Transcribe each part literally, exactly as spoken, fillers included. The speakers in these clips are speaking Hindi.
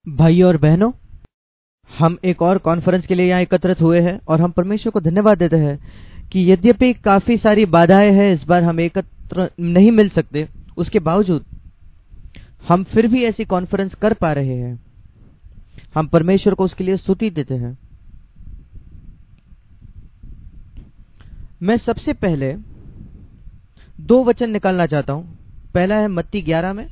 भाइयों और बहनों, हम एक और कॉन्फ्रेंस के लिए यहाँ एकत्रित हुए हैं और हम परमेश्वर को धन्यवाद देते हैं कि यद्यपि काफी सारी बाधाएं हैं, इस बार हम एकत्र नहीं मिल सकते, उसके बावजूद हम फिर भी ऐसी कॉन्फ्रेंस कर पा रहे हैं। हम परमेश्वर को उसके लिए स्तुति देते हैं। मैं सबसे पहले दो वचन निकालना चाहता हूं। पहला है मत्ती ग्यारह में,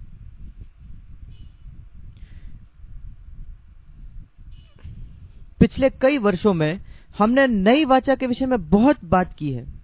पिछले कई वर्षों में हमने नई वाचा के विषय में बहुत बात की है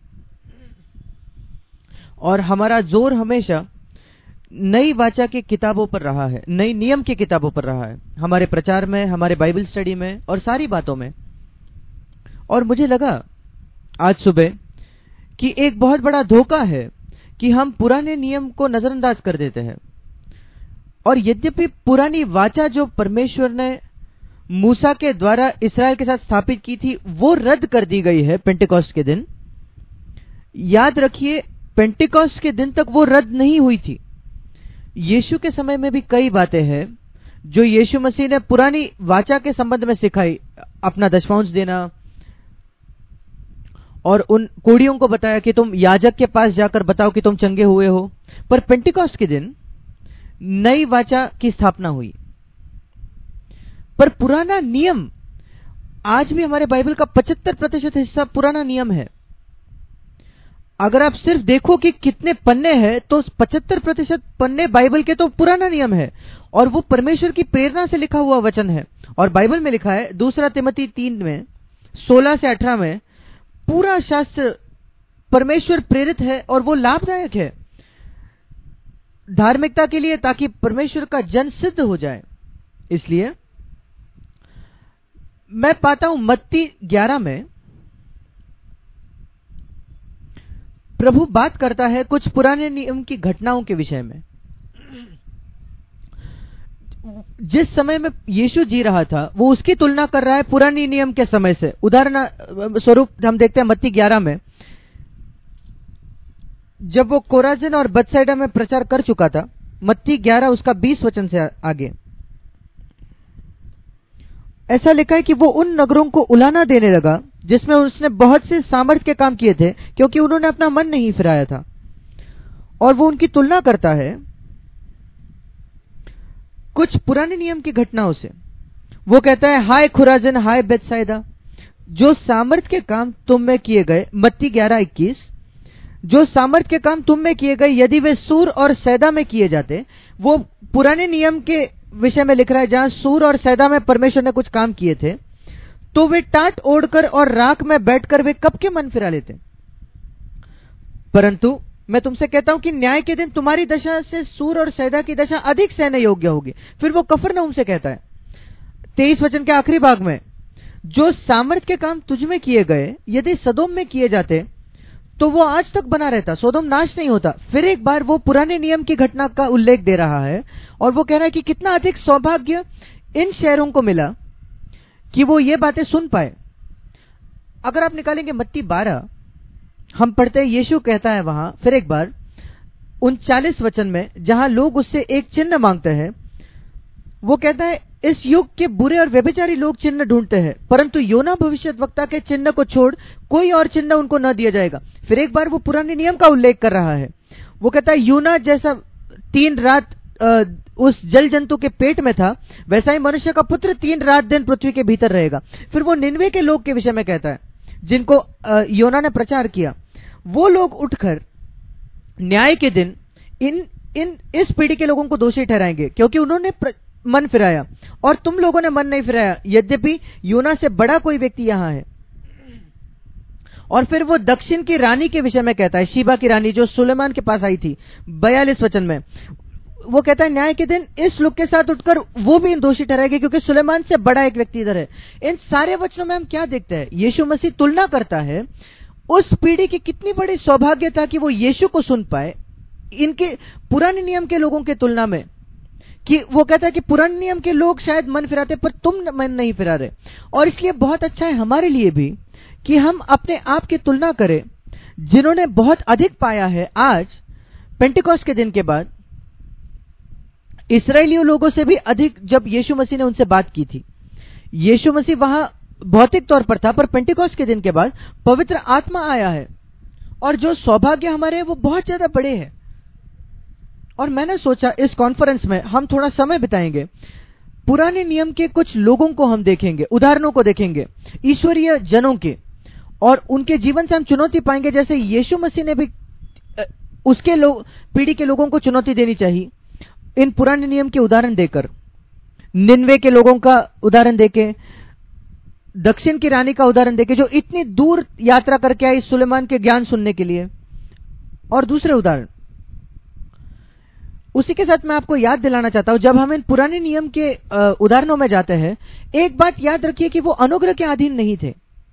और हमारा जोर हमेशा नई वाचा की किताबों पर रहा है, नई नियम की किताबों पर रहा है, हमारे प्रचार में, हमारे बाइबल स्टडी में और सारी बातों में। और मुझे लगा आज सुबह कि एक बहुत बड़ा धोखा है कि हम पुराने नियम को नजरअंदाज कर देते हैं। और यद्यपि पुरानी वाचा जो परमेश्वर ने मूसा के द्वारा इस्राएल के साथ स्थापित की थी, वो रद्द कर दी गई है पेंटेकोस्ट के दिन। याद रखिए, पेंटेकोस्ट के दिन तक वो रद्द नहीं हुई थी। यीशु के समय में भी कई बातें हैं जो यीशु मसीह ने पुरानी वाचा के संबंध में सिखाई। अपना दशमांश देना और उन कोड़ियों को बताया कि तुम याजक के पास जाकर बताओ कि तुम चंगे हुए हो। पर पेंटेकोस्ट के दिन नई वाचा की स्थापना हुई। पर पुराना नियम, आज भी हमारे बाइबल का पचहत्तर प्रतिशत हिस्सा पुराना नियम है। अगर आप सिर्फ देखो कि कितने पन्ने हैं, तो पचहत्तर प्रतिशत पन्ने बाइबल के तो पुराना नियम है और वो परमेश्वर की प्रेरणा से लिखा हुआ वचन है। और बाइबल में लिखा है दूसरा तिमोथी तीन में सोलह से अठारह में, पूरा शास्त्र परमेश्वर प्रेरित है और वो लाभदायक है धार्मिकता के लिए, ताकि परमेश्वर का जन सिद्ध हो जाए। इसलिए मैं पाता हूं मत्ती ग्यारह में प्रभु बात करता है कुछ पुराने नियम की घटनाओं के विषय में। जिस समय में यीशु जी रहा था, वो उसकी तुलना कर रहा है पुरानी नियम के समय से। उदाहरण स्वरूप हम देखते हैं मत्ती ग्यारह में, जब वो कोराजिन और बथसाइदा में प्रचार कर चुका था। मत्ती ग्यारह उसका बीस वचन से आगे ऐसा लिखा है कि वो उन नगरों को उलाना देने लगा जिसमें उसने बहुत से सामर्थ के काम किए थे, क्योंकि उन्होंने अपना मन नहीं फिराया था। और वो उनकी तुलना करता है कुछ पुराने नियम की घटनाओं से। वो कहता है, हाय खुराजिन, हाय बेतसाइदा, जो सामर्थ के काम तुम में किए गए, मत्ती ग्यारह इक्कीस, जो सामर्थ के काम तुम में किए गए यदि वे सूर और सैदा में किए जाते। वो पुराने नियम के विषय में लिख रहा है जहां सूर और सैदा में परमेश्वर ने कुछ काम किए थे, तो वे टाट ओढ़कर और राख में बैठकर वे कब के मन फिरा लेते। परंतु मैं तुमसे कहता हूं कि न्याय के दिन तुम्हारी दशा से सूर और सैदा की दशा अधिक सहने योग्य होगी। फिर वो कफरनहूम से कहता है तेईस वचन के आखिरी भाग में, जो सामर्थ के काम तुझ में किए गए यदि सदोम में किए जाते तो वो आज तक बना रहता, सदोम नाश नहीं होता। फिर एक बार वो पुराने नियम की घटना का उल्लेख दे रहा है और वो कह रहा है कि कितना अधिक सौभाग्य इन शहरों को मिला कि वो ये बातें सुन पाए। अगर आप निकालेंगे मत्ती बारह, हम पढ़ते हैं यीशु कहता है वहां फिर एक बार उनचालीस वचन में, जहां लोग उससे एक चिन्ह मांगते हैं। वो कहता है, इस युग के बुरे और व्यभिचारी लोग चिन्ह ढूंढते हैं, परंतु योना भविष्यद्वक्ता के चिन्ह को छोड़ कोई और चिन्ह उनको न दिया जाएगा। फिर एक बार वो पुराने नियम का उल्लेख कर रहा है। वो कहता है, यूना जैसा तीन रात आ, उस जल जंतु के पेट में था, वैसा ही मनुष्य का पुत्र तीन रात दिन पृथ्वी के भीतर रहेगा। फिर वो निन्वे के लोग के विषय में कहता है जिनको आ, योना ने प्रचार किया। वो लोग उठकर न्याय के दिन इन इन इस पीढ़ी के लोगों को दोषी ठहराएंगे, क्योंकि उन्होंने मन फिराया और तुम लोगों ने मन नहीं फिराया, यद्यपि योना से बड़ा कोई व्यक्ति यहां है। और फिर वो दक्षिण की रानी के विषय में कहता है, शीबा की रानी जो सुलेमान के पास आई थी, बयालीस वचन में। वो कहता है, न्याय के दिन इस लोग के साथ उठकर वो भी दोषी ठहराएंगे, क्योंकि सुलेमान से बड़ा एक व्यक्ति इधर है। इन सारे वचनों में हम क्या देखते हैं? यीशु मसीह तुलना करता है उस पीढ़ी की कितनी बड़ी सौभाग्य था कि वो यीशु को सुन पाए इनके पुराने नियम के लोगों के तुलना में। कि वो कहता है कि पुराने नियम के लोग शायद मन फिराते, पर तुम मन नहीं फिरा रहे। और इसलिए बहुत अच्छा है हमारे लिए भी कि हम अपने आप की तुलना करें जिन्होंने बहुत अधिक पाया है आज पेंटिकॉस्ट के दिन के बाद इस्राएलियों लोगों से भी अधिक जब यीशु मसीह ने उनसे बात की थी। यीशु मसीह वहां भौतिक तौर पर था, पर पेंटिकॉस्ट के दिन के बाद पवित्र आत्मा आया है और जो सौभाग्य हमारे हैं वो बहुत ज्यादा बड़े हैं। और मैंने सोचा इस कॉन्फ्रेंस में हम थोड़ा समय बिताएंगे, पुराने नियम के कुछ लोगों को हम देखेंगे, उदाहरणों को देखेंगे, ईश्वरीय जनों के, और उनके जीवन से हम चुनौती पाएंगे जैसे यीशु मसीह ने भी उसके लोग पीढ़ी के लोगों को चुनौती देनी चाहिए इन पुराने नियम के उदाहरण देकर। निन्वे के लोगों का उदाहरण देके, दक्षिण की रानी का उदाहरण देके जो इतनी दूर यात्रा करके आई सुलेमान के ज्ञान सुनने के लिए, और दूसरे उदाहरण। उसी के साथ मैं आपको याद दिलाना चाहता हूं, जब हम इन पुराने नियम के उदाहरणों में जाते हैं, एक बात याद रखिए कि वो अनुग्रह के अधीन नहीं थे।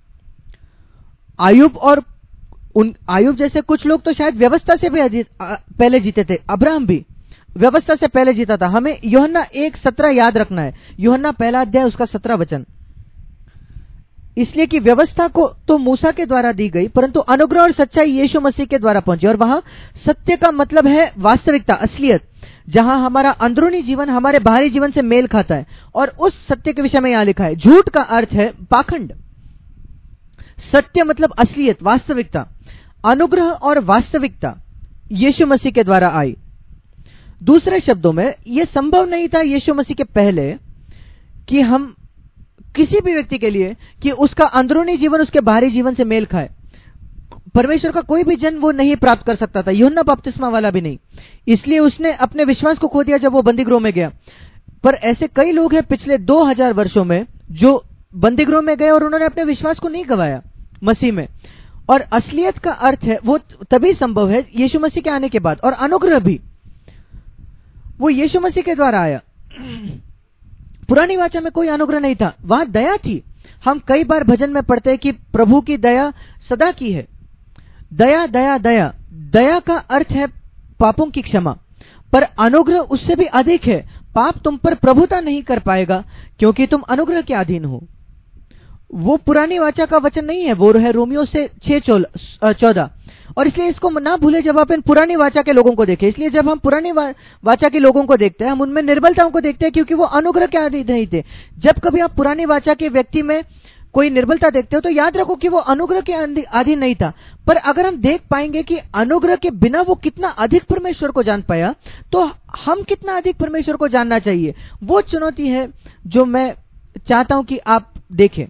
आयुब और उन आयुब जैसे कुछ लोग तो शायद व्यवस्था से भी पहले जीते थे। अब्राहम भी व्यवस्था से पहले जीता था। हमें यूहन्ना एक सत्रह याद रखना है, यूहन्ना पहला अध्याय उसका सत्रह वचन। इसलिए कि व्यवस्था को तो मूसा के द्वारा दी गई, परंतु अनुग्रह और सच्चाई यीशु मसीह के द्वारा पहुंची। और वहां सत्य का मतलब है वास्तविकता, असलियत, जहां हमारा अंदरूनी जीवन हमारे बाहरी जीवन से मेल खाता है। और उस सत्य के विषय में यहां लिखा है। झूठ का अर्थ है पाखंड, सत्य मतलब असलियत, वास्तविकता। अनुग्रह और वास्तविकता यीशु मसीह के द्वारा आई। दूसरे शब्दों में यह संभव नहीं था यीशु मसीह के पहले कि हम किसी भी व्यक्ति के लिए कि उसका अंदरूनी जीवन उसके बाहरी जीवन से मेल खाए। परमेश्वर का कोई भी जन वो नहीं प्राप्त कर सकता था, यूहन्ना बपतिस्मा वाला भी नहीं। इसलिए उसने अपने विश्वास को खो दिया जब वो बंदीगृह में गया। पर ऐसे कई लोग हैं पिछले दो हजार वर्षों में जो बंदीगृह में गए और उन्होंने अपने विश्वास को नहीं गवाया मसीह में। और असलियत का अर्थ है वो तभी संभव है यीशु मसीह के आने के बाद। और अनुग्रह भी वो यीशु मसीह के द्वारा आया। पुरानी वाचा में कोई अनुग्रह नहीं था, वहां दया थी। हम कई बार भजन में पढ़ते हैं कि प्रभु की दया सदा की है। दया दया दया दया का अर्थ है पापों की क्षमा, पर अनुग्रह उससे भी अधिक है। पाप तुम पर प्रभुता नहीं कर पाएगा क्योंकि तुम अनुग्रह के अधीन हो। वो पुरानी वाचा का वचन नहीं है, वो है रोमियो से छह चौदह। और इसलिए इसको ना भूले जब आप इन पुरानी वाचा के लोगों को देखें। इसलिए जब हम पुरानी वा, वाचा के लोगों को देखते हैं, हम उनमें निर्बलताओं को देखते हैं क्योंकि वो अनुग्रह के अधीन नहीं थे। जब कभी आप पुरानी वाचा के व्यक्ति में कोई निर्बलता देखते हो तो याद रखो कि वो अनुग्रह के अधीन नहीं था। पर अगर हम देख पाएंगे कि अनुग्रह के बिना वो कितना अधिक परमेश्वर को जान पाया, तो हम कितना अधिक परमेश्वर को जानना चाहिए। वो चुनौती है जो मैं चाहता हूं कि आप देखें।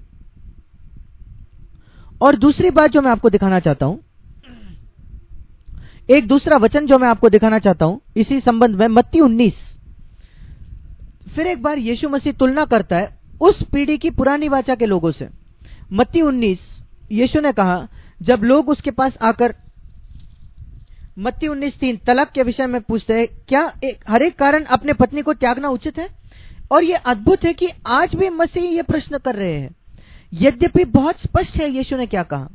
और दूसरी बात जो मैं आपको दिखाना चाहता हूं, एक दूसरा वचन जो मैं आपको दिखाना चाहता हूं इसी संबंध में, मत्ती उन्नीस। फिर एक बार यीशु मसीह तुलना करता है उस पीढ़ी की पुरानी वाचा के लोगों से। मत्ती उन्नीस, यीशु ने कहा जब लोग उसके पास आकर मत्ती उन्नीस तीन तलाक के विषय में पूछते हैं, क्या एक हर एक कारण अपने पत्नी को त्यागना उचित है? और यह अद्भुत है कि आज भी मसीह यह प्रश्न कर रहे हैं, यद्यपि बहुत स्पष्ट है यीशु ने क्या कहा।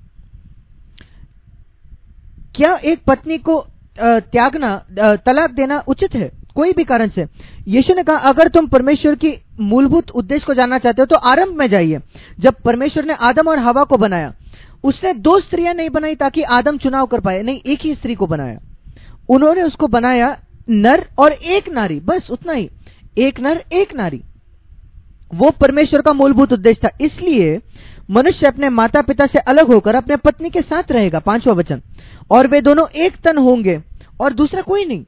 क्या एक पत्नी को त्यागना, तलाक देना उचित है कोई भी कारण से? यीशु ने कहा अगर तुम परमेश्वर की मूलभूत उद्देश्य को जानना चाहते हो तो आरंभ में जाइए। जब परमेश्वर ने आदम और हवा को बनाया, उसने दो स्त्रियां नहीं बनाई ताकि आदम चुनाव कर पाए, नहीं, एक ही स्त्री को बनाया। उन्होंने उसको बनाया नर और एक नारी, बस उतना ही, एक नर एक नारी। वो परमेश्वर का मूलभूत उद्देश्य था। इसलिए मनुष्य अपने माता पिता से अलग होकर अपने पत्नी के साथ रहेगा, पांचवा वचन, और वे दोनों एक तन होंगे और दूसरा कोई नहीं।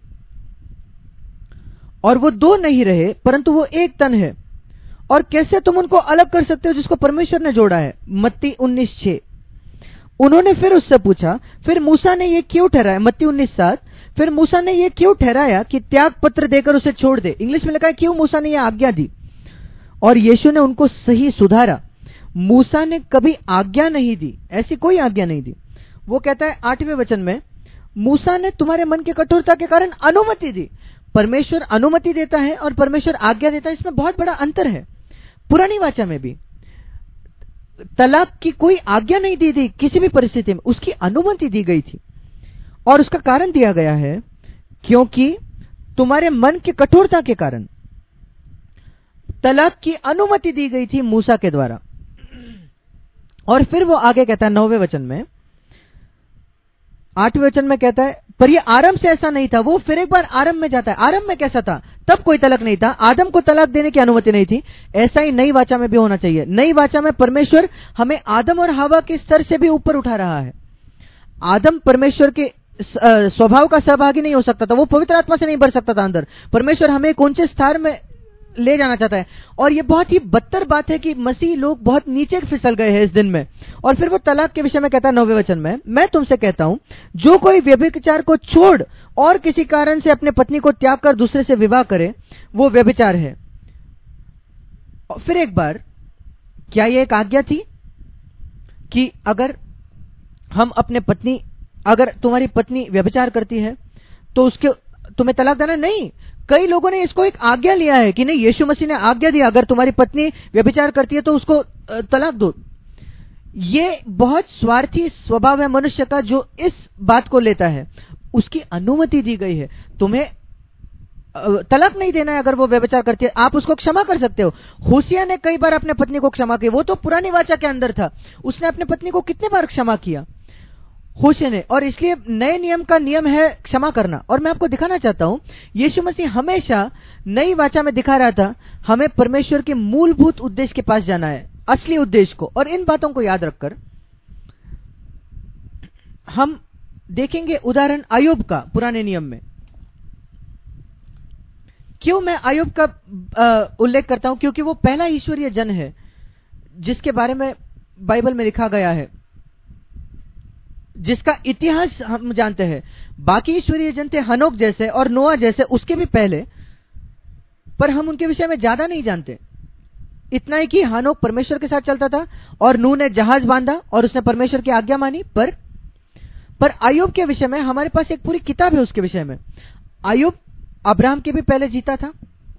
और वो दो नहीं रहे परंतु वो एक तन है। और कैसे तुम उनको अलग कर सकते हो जिसको परमेश्वर ने जोड़ा है? मत्ती उन्नीस छह। उन्होंने फिर उससे पूछा, फिर मूसा ने ये क्यों ठहराया? मत्ती उन्नीस सात। फिर मूसा ने ये क्यों ठहराया कि त्याग पत्र देकर उसे छोड़ दे? इंग्लिश में लिखा है क्यों मूसा ने यह आज्ञा दी? और यीशु ने उनको सही सुधारा। मूसा ने कभी आज्ञा नहीं दी, ऐसी कोई आज्ञा नहीं दी। वो कहता है आठवें वचन में, मूसा ने तुम्हारे मन की कठोरता के कारण अनुमति दी। परमेश्वर अनुमति देता है और परमेश्वर आज्ञा देता है, इसमें बहुत बड़ा अंतर है। पुरानी वाचा में भी तलाक की कोई आज्ञा नहीं दी थी किसी भी परिस्थिति में, उसकी अनुमति दी गई थी। और उसका कारण दिया गया है क्योंकि तुम्हारे मन की कठोरता के कारण तलाक की अनुमति दी गई थी मूसा के द्वारा। और फिर वो आगे कहता है नौवें वचन में, आठवें वचन में कहता है पर ये आरंभ से ऐसा नहीं था। वो फिर एक बार आरंभ में जाता है। आरंभ में कैसा था? तब कोई तलाक नहीं था, आदम को तलाक देने की अनुमति नहीं थी। ऐसा ही नई वाचा में भी होना चाहिए। नई वाचा में परमेश्वर हमें आदम और हवा के स्तर से भी ऊपर उठा रहा है। आदम परमेश्वर के स्वभाव का सहभागी नहीं हो सकता था, वो पवित्र आत्मा से नहीं बढ़ सकता था अंदर। परमेश्वर हमें एक ऊंचे स्तर में ले जाना चाहता है। और ये बहुत ही बदतर बात है कि मसीह लोग बहुत नीचे फिसल गए हैं इस दिन में। और फिर वो तलाक के विषय में कहता है नौवें वचन में, मैं तुमसे कहता हूं जो कोई व्यभिचार को छोड़ और किसी कारण से अपने पत्नी को त्याग कर दूसरे से विवाह करे वो व्यभिचार है। और फिर एक बार, क्या ये एक आज्ञा थी कि अगर हम अपने पत्नी अगर तुम्हारी पत्नी व्यभिचार करती है तो उसके तुम्हें तलाक देना? नहीं। कई लोगों ने इसको एक आज्ञा लिया है कि नहीं, यीशु मसीह ने आज्ञा दी अगर तुम्हारी पत्नी व्यभिचार करती है तो उसको तलाक दो। ये बहुत स्वार्थी स्वभाव है मनुष्य का जो इस बात को लेता है। उसकी अनुमति दी गई है, तुम्हें तलाक नहीं देना है अगर वो व्यभिचार करती है, आप उसको क्षमा कर सकते हो। होशिया ने कई बार अपने पत्नी को क्षमा किया, वो तो पुरानी वाचा के अंदर था, उसने अपने पत्नी को कितने बार क्षमा किया होशिया ने। और इसलिए नए नियम का नियम है क्षमा करना। और मैं आपको दिखाना चाहता हूं, यीशु मसीह हमेशा नई वाचा में दिखा रहा था हमें परमेश्वर के मूलभूत उद्देश्य के पास जाना है, असली उद्देश्य को। और इन बातों को याद रखकर हम देखेंगे उदाहरण अय्यूब का पुराने नियम में। क्यों मैं अय्यूब का उल्लेख करता हूं? क्योंकि वो पहला ईश्वरीय जन है जिसके बारे में बाइबल में लिखा गया है, जिसका इतिहास हम जानते हैं। बाकी ईश्वरीय जन थे हनोक जैसे और नोआ जैसे, उसके भी पहले, पर हम उनके विषय में ज्यादा नहीं जानते। इतना ही कि हनोक परमेश्वर के साथ चलता था और नूह ने जहाज बांधा और उसने परमेश्वर की आज्ञा मानी। पर पर अय्यूब के विषय में हमारे पास एक पूरी किताब है उसके विषय में। अय्यूब अब्राहम के भी पहले जीता था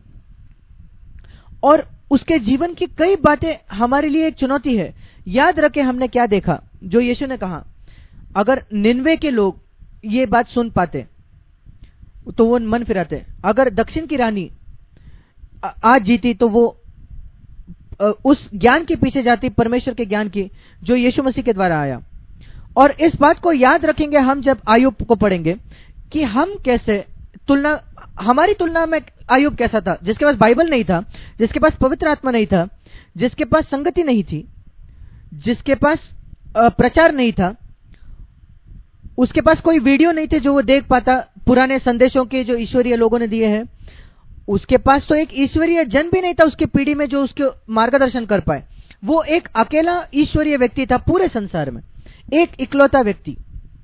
और उसके जीवन की कई बातें हमारे लिए एक चुनौती है। याद रखें हमने क्या देखा, जो यीशु ने कहा अगर निन्वे के लोग ये बात सुन पाते तो वो मन फिराते। अगर दक्षिण की रानी आज जीती तो वो उस ज्ञान के पीछे जाती, परमेश्वर के ज्ञान की, जो यीशु मसीह के द्वारा आया। और इस बात को याद रखेंगे हम जब अय्यूब को पढ़ेंगे कि हम कैसे तुलना, हमारी तुलना में अय्यूब कैसा था, जिसके पास बाइबल नहीं था, जिसके पास पवित्र आत्मा नहीं था, जिसके पास संगति नहीं थी, जिसके पास प्रचार नहीं था, उसके पास कोई वीडियो नहीं थे जो वो देख पाता पुराने संदेशों के जो ईश्वरीय लोगों ने दिए हैं। उसके पास तो एक ईश्वरीय जन भी नहीं था उसकी पीढ़ी में जो उसके मार्गदर्शन कर पाए। वो एक अकेला ईश्वरीय व्यक्ति था पूरे संसार में, एक इकलौता व्यक्ति।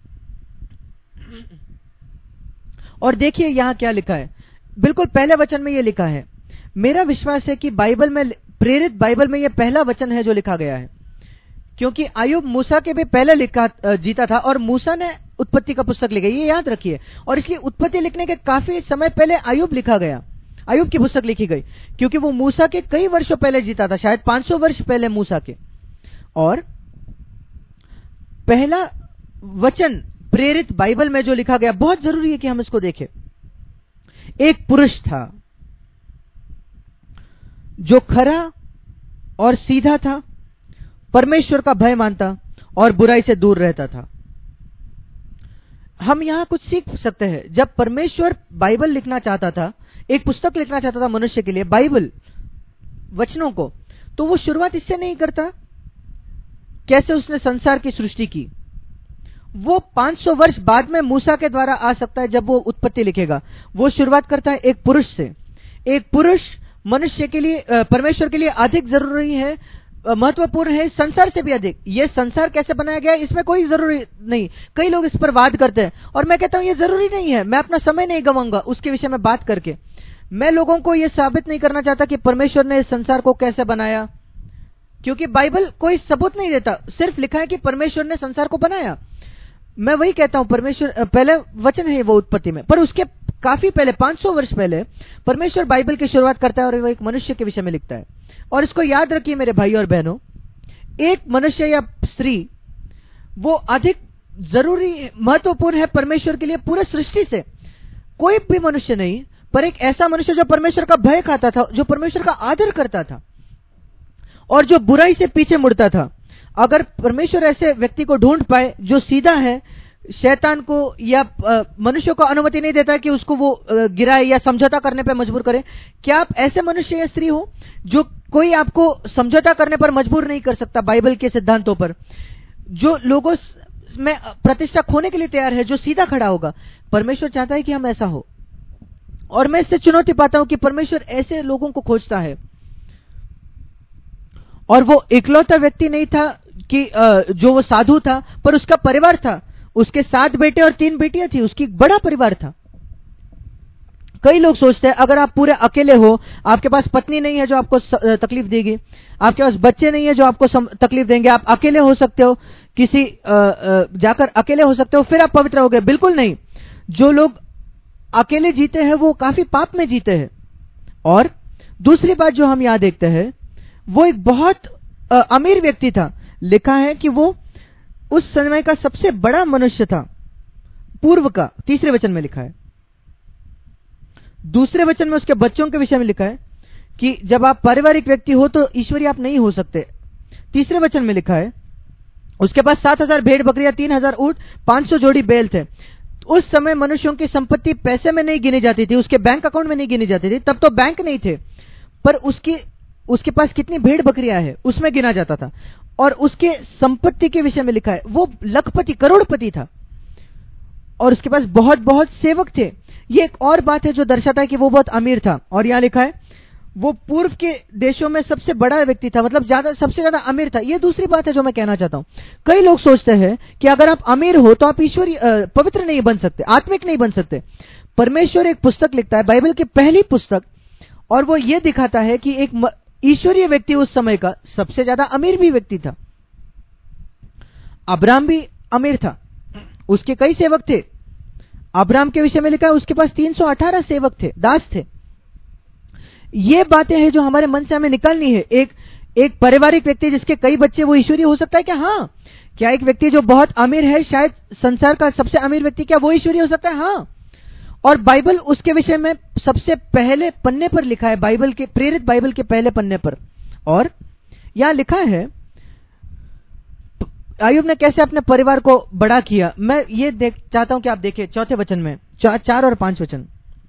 और देखिए यहां क्या लिखा है, बिल्कुल पहले वचन में यह लिखा है। मेरा विश्वास है कि बाइबल में, प्रेरित बाइबल में यह पहला वचन है जो लिखा गया है, क्योंकि अय्यूब मूसा के भी पहले लिखा जीता था और मूसा ने उत्पत्ति का पुस्तक लिखा, ये याद रखिए। और इसलिए उत्पत्ति लिखने के काफी समय पहले अय्यूब लिखा गया, अय्यूब की पुस्तक लिखी गई, क्योंकि वो मूसा के कई वर्षों पहले जीता था, शायद पांच सौ वर्ष पहले मूसा के। और पहला वचन प्रेरित बाइबल में जो लिखा गया, बहुत जरूरी है कि हम इसको देखें। एक पुरुष था जो खरा और सीधा था, परमेश्वर का भय मानता और बुराई से दूर रहता था। हम यहां कुछ सीख सकते हैं। जब परमेश्वर बाइबल लिखना चाहता था, एक पुस्तक लिखना चाहता था मनुष्य के लिए, बाइबल वचनों को, तो वो शुरुआत इससे नहीं करता कैसे उसने संसार की सृष्टि की। वो पांच सौ वर्ष बाद में मूसा के द्वारा आ सकता है जब वो उत्पत्ति लिखेगा। वो शुरुआत करता है एक पुरुष से। एक पुरुष मनुष्य के लिए, परमेश्वर के लिए अधिक जरूरी है, महत्वपूर्ण है संसार से भी अधिक। ये संसार कैसे बनाया गया इसमें कोई जरूरी नहीं। कई लोग इस पर वाद करते हैं और मैं कहता हूं ये जरूरी नहीं है। मैं अपना समय नहीं गवाऊंगा उसके विषय में बात करके। मैं लोगों को यह साबित नहीं करना चाहता कि परमेश्वर ने इस संसार को कैसे बनाया, क्योंकि बाइबल कोई सबूत नहीं देता, सिर्फ लिखा है कि परमेश्वर ने संसार को बनाया। मैं वही कहता हूं, परमेश्वर पहले वचन है वो उत्पत्ति में, पर उसके काफी पहले पांच सौ वर्ष पहले परमेश्वर बाइबल की शुरुआत करता है और वो एक मनुष्य के विषय में लिखता है। और इसको याद रखिए मेरे भाई और बहनों, एक मनुष्य या स्त्री वो अधिक जरूरी, महत्वपूर्ण है परमेश्वर के लिए पूरे सृष्टि से। कोई भी मनुष्य नहीं, पर एक ऐसा मनुष्य जो परमेश्वर का भय खाता था, जो परमेश्वर का आदर करता था और जो बुराई से पीछे मुड़ता था। अगर परमेश्वर ऐसे व्यक्ति को ढूंढ पाए जो सीधा है, शैतान को या मनुष्य को अनुमति नहीं देता कि उसको वो गिराए या समझौता करने पर मजबूर करे। क्या आप ऐसे मनुष्य या स्त्री हो जो कोई आपको समझौता करने पर मजबूर नहीं कर सकता बाइबल के सिद्धांतों पर, जो लोगों में प्रतिष्ठा खोने के लिए तैयार है, जो सीधा खड़ा होगा? परमेश्वर चाहता है कि हम ऐसा हो, और मैं इससे चुनौती पाता हूं कि परमेश्वर ऐसे लोगों को खोजता है। और वो इकलौता व्यक्ति नहीं था कि जो वो साधु था, पर उसका परिवार था, उसके सात बेटे और तीन बेटियां थी, उसकी बड़ा परिवार था। कई लोग सोचते हैं अगर आप पूरे अकेले हो, आपके पास पत्नी नहीं है जो आपको तकलीफ देगी, आपके पास बच्चे नहीं है जो आपको तकलीफ देंगे, आप अकेले हो सकते हो, किसी जाकर अकेले हो सकते हो, फिर आप पवित्र हो गए। बिल्कुल नहीं। जो लोग अकेले जीते हैं वो काफी पाप में जीते हैं। और दूसरी बात जो हम यहां देखते हैं, वो एक बहुत अमीर व्यक्ति था। लिखा है कि वो उस समय का सबसे बड़ा मनुष्य था, पूर्व का। तीसरे वचन में लिखा है। दूसरे वचन में उसके बच्चों के विषय में लिखा है कि जब आप पारिवारिक व्यक्ति हो तो ईश्वरीय आप नहीं हो सकते। तीसरे वचन में लिखा है उसके पास सात हजार भेड़ बकरियां, तीन हजार ऊंट, पांच सौ जोड़ी बैल थे। उस समय मनुष्यों की संपत्ति पैसे में नहीं गिनी जाती थी, उसके बैंक अकाउंट में नहीं गिनी जाती थी, तब तो बैंक नहीं थे, पर उसकी उसके पास कितनी भेड़ बकरियां है उसमें गिना जाता था। और उसके संपत्ति के विषय में लिखा है वो लखपति, करोड़पति था, और उसके पास बहुत बहुत सेवक थे। ये एक और बात है जो दर्शाता है कि वो बहुत अमीर था। और यहां लिखा है वो पूर्व के देशों में सबसे बड़ा व्यक्ति था, मतलब ज्यादा सबसे ज्यादा अमीर था। ये दूसरी बात है जो मैं कहना चाहता हूं। कई लोग सोचते हैं कि अगर आप अमीर हो तो आप ईश्वरीय पवित्र नहीं बन सकते, आत्मिक नहीं बन सकते। परमेश्वर एक पुस्तक लिखता है, बाइबल की पहली पुस्तक, और वो ये दिखाता है कि एक ईश्वरीय व्यक्ति उस समय का सबसे ज्यादा अमीर भी व्यक्ति था। अब्राहम भी अमीर था, उसके कई सेवक थे। अब्राहम के विषय में लिखा है उसके पास तीन सौ अठारह सेवक थे, दास थे। ये बातें हैं जो हमारे मन से हमें निकालनी है। एक एक पारिवारिक व्यक्ति जिसके कई बच्चे, वो ईश्वरीय हो सकता है क्या? हाँ। क्या एक व्यक्ति जो बहुत अमीर है, शायद संसार का सबसे अमीर व्यक्ति, क्या वो ईश्वरीय हो सकता है? हाँ। और बाइबल उसके विषय में सबसे पहले पन्ने पर लिखा है, बाइबल के प्रेरित बाइबल के पहले पन्ने पर। और यहां लिखा है अय्यूब ने कैसे अपने परिवार को बड़ा किया। मैं ये देख चाहता हूं कि आप देखें चौथे वचन में, चा, चार और पांच वचन।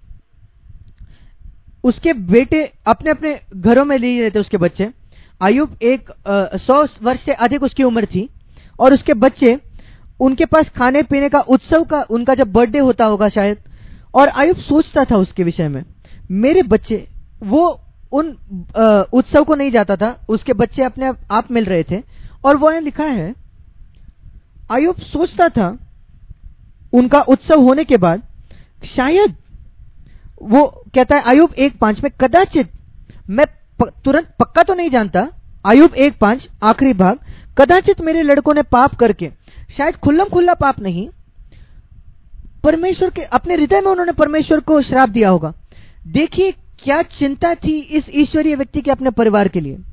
उसके बेटे अपने अपने घरों में लिए रहते, उसके बच्चे। अय्यूब एक सौ वर्ष से अधिक उसकी उम्र थी, और उसके बच्चे, उनके पास खाने पीने का उत्सव का, उनका जब बर्थडे होता होगा शायद, और अय्यूब सोचता था उसके विषय में, मेरे बच्चे, वो उन उत्सव को नहीं जाता था, उसके बच्चे अपने आप मिल रहे थे। और वो यहां लिखा है अय्यूब सोचता था उनका उत्सव होने के बाद शायद, वो कहता है अय्यूब एक पांच में, कदाचित, मैं प, तुरंत पक्का तो नहीं जानता, अय्यूब एक पांच आखिरी भाग, कदाचित मेरे लड़कों ने पाप करके, शायद खुल्लम खुल्ला पाप नहीं, परमेश्वर के अपने हृदय में उन्होंने परमेश्वर को श्राप दिया होगा। देखिए क्या चिंता थी इस ईश्वरीय व्यक्ति के अपने परिवार के लिए।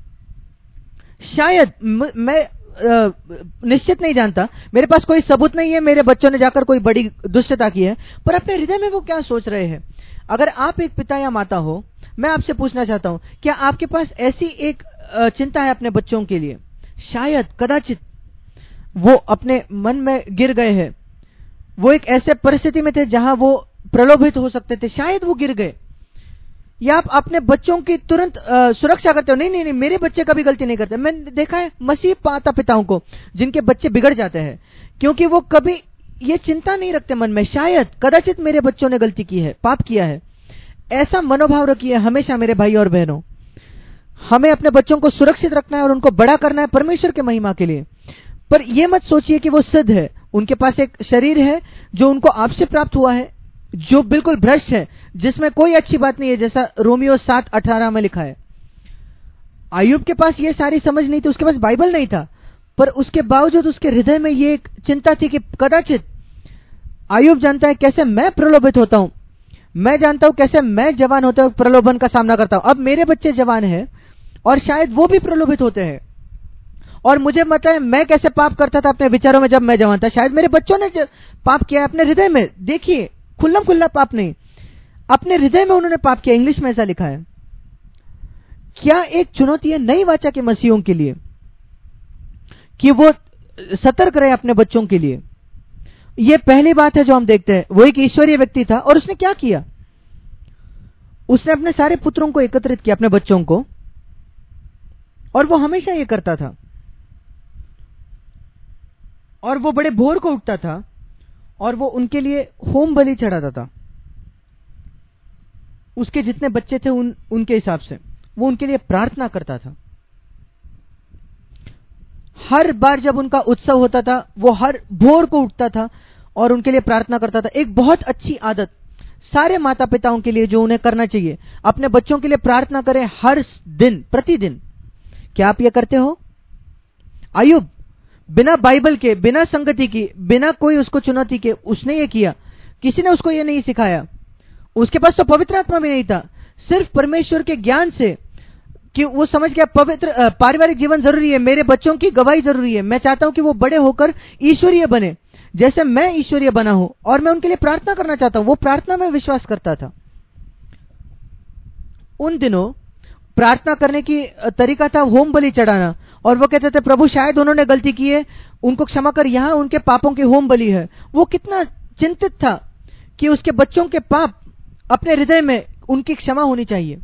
शायद म, मैं आ, निश्चित नहीं जानता, मेरे पास कोई सबूत नहीं है मेरे बच्चों ने जाकर कोई बड़ी दुष्टता की है, पर अपने हृदय में वो क्या सोच रहे हैं। अगर आप एक पिता या माता हो, मैं आपसे पूछना चाहता हूं, क्या आपके पास ऐसी एक चिंता है अपने बच्चों के लिए? शायद कदाचित वो अपने मन में गिर गए हैं, वो एक ऐसे परिस्थिति में थे जहां वो प्रलोभित हो सकते थे, शायद वो गिर गए। या आप अपने बच्चों की तुरंत आ, सुरक्षा करते हो, नहीं नहीं नहीं मेरे बच्चे कभी गलती नहीं करते। मैंने देखा है मसीह माता पिताओं को जिनके बच्चे बिगड़ जाते हैं, क्योंकि वो कभी ये चिंता नहीं रखते मन में, शायद कदाचित मेरे बच्चों ने गलती की है, पाप किया है। ऐसा मनोभाव रखिए हमेशा मेरे भाई और बहनों। हमें अपने बच्चों को सुरक्षित रखना है और उनको बड़ा करना है परमेश्वर के महिमा के लिए। पर यह मत सोचिए कि वो सिद्ध है, उनके पास एक शरीर है जो उनको आपसे प्राप्त हुआ है, जो बिल्कुल भ्रष्ट है, जिसमें कोई अच्छी बात नहीं है, जैसा रोमियो सात अठारह में लिखा है। अय्यूब के पास ये सारी समझ नहीं थी, उसके पास बाइबल नहीं था, पर उसके बावजूद उसके हृदय में ये एक चिंता थी कि कदाचित, अय्यूब जानता है कैसे मैं प्रलोभित होता हूं, मैं जानता हूं कैसे मैं जवान होते हुए प्रलोभन का सामना करता हूं। अब मेरे बच्चे जवान हैं और शायद वो भी प्रलोभित होते हैं, और मुझे पता है मैं कैसे पाप करता था अपने विचारों में जब मैं जवान था। शायद मेरे बच्चों ने पाप किया अपने हृदय में। देखिए खुल्लम खुल्ला पाप नहीं, अपने हृदय में उन्होंने पाप किया। इंग्लिश में ऐसा लिखा है। क्या एक चुनौती है नई वाचा के मसीहों के लिए कि वो सतर्क रहे अपने बच्चों के लिए। यह पहली बात है जो हम देखते हैं। वो एक ईश्वरीय व्यक्ति था और उसने क्या किया, उसने अपने सारे पुत्रों को एकत्रित किया, अपने बच्चों को, और वो हमेशा ये करता था। और वो बड़े भोर को उठता था और वो उनके लिए होम बलि चढ़ाता था। उसके जितने बच्चे थे उन उनके हिसाब से वो उनके लिए प्रार्थना करता था। हर बार जब उनका उत्सव होता था वो हर भोर को उठता था और उनके लिए प्रार्थना करता था। एक बहुत अच्छी आदत सारे माता पिताओं के लिए जो उन्हें करना चाहिए, अपने बच्चों के लिए प्रार्थना करें हर दिन, प्रतिदिन। क्या आप ये करते हो? अय्यूब बिना बाइबल के, बिना संगति की, बिना कोई उसको चुनौती के उसने ये किया। किसी ने उसको ये नहीं सिखाया। उसके पास तो पवित्र आत्मा भी नहीं था, सिर्फ परमेश्वर के ज्ञान से कि वो समझ गया पवित्र पारिवारिक जीवन जरूरी है, मेरे बच्चों की गवाही जरूरी है, मैं चाहता हूं कि वो बड़े होकर ईश्वरीय बने जैसे मैं ईश्वरीय बना हूं, और मैं उनके लिए प्रार्थना करना चाहता हूं। वो प्रार्थना में विश्वास करता था। उन दिनों प्रार्थना करने की तरीका था होम बलि चढ़ाना, और वो कहते थे प्रभु शायद उन्होंने गलती की है, उनको क्षमा कर, यहां उनके पापों की होम बलि है। वो कितना चिंतित था कि उसके बच्चों के पाप अपने हृदय में उनकी क्षमा होनी चाहिए।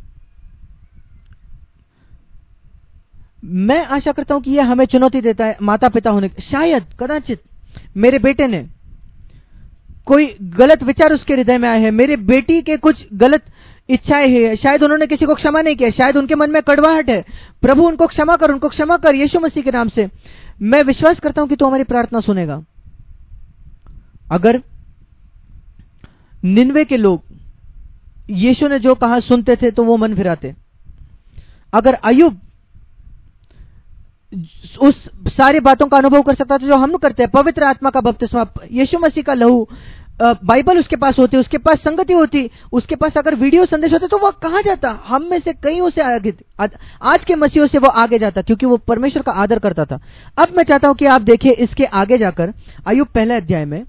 मैं आशा करता हूं कि यह हमें चुनौती देता है माता पिता होने की। शायद कदाचित मेरे बेटे ने कोई गलत विचार उसके हृदय में आए हैं, मेरे बेटी के कुछ गलत इच्छाएं हैं, शायद उन्होंने किसी को क्षमा नहीं किया, शायद उनके मन में कड़वाहट है। प्रभु उनको क्षमा कर, उनको क्षमा कर यीशु मसीह के नाम से। मैं विश्वास करता हूं कि तू हमारी प्रार्थना सुनेगा। अगर निन्वे के लोग यीशु ने जो कहा सुनते थे तो वो मन फिराते। अगर अय्यूब उस सारी बातों का अनुभव कर सकता था जो हम करते हैं, पवित्र आत्मा का बपतिस्मा, यीशु मसीह का लहू, बाइबल उसके पास होती, उसके पास संगति होती, उसके पास अगर वीडियो संदेश होते तो वह कहां जाता? हम में से कईयों से आगे, आज के मसीहों से वो आगे जाता, क्योंकि वो परमेश्वर का आदर करता था। अब मैं चाहता हूं कि आप देखिए इसके आगे जाकर अय्यूब पहला अध्याय में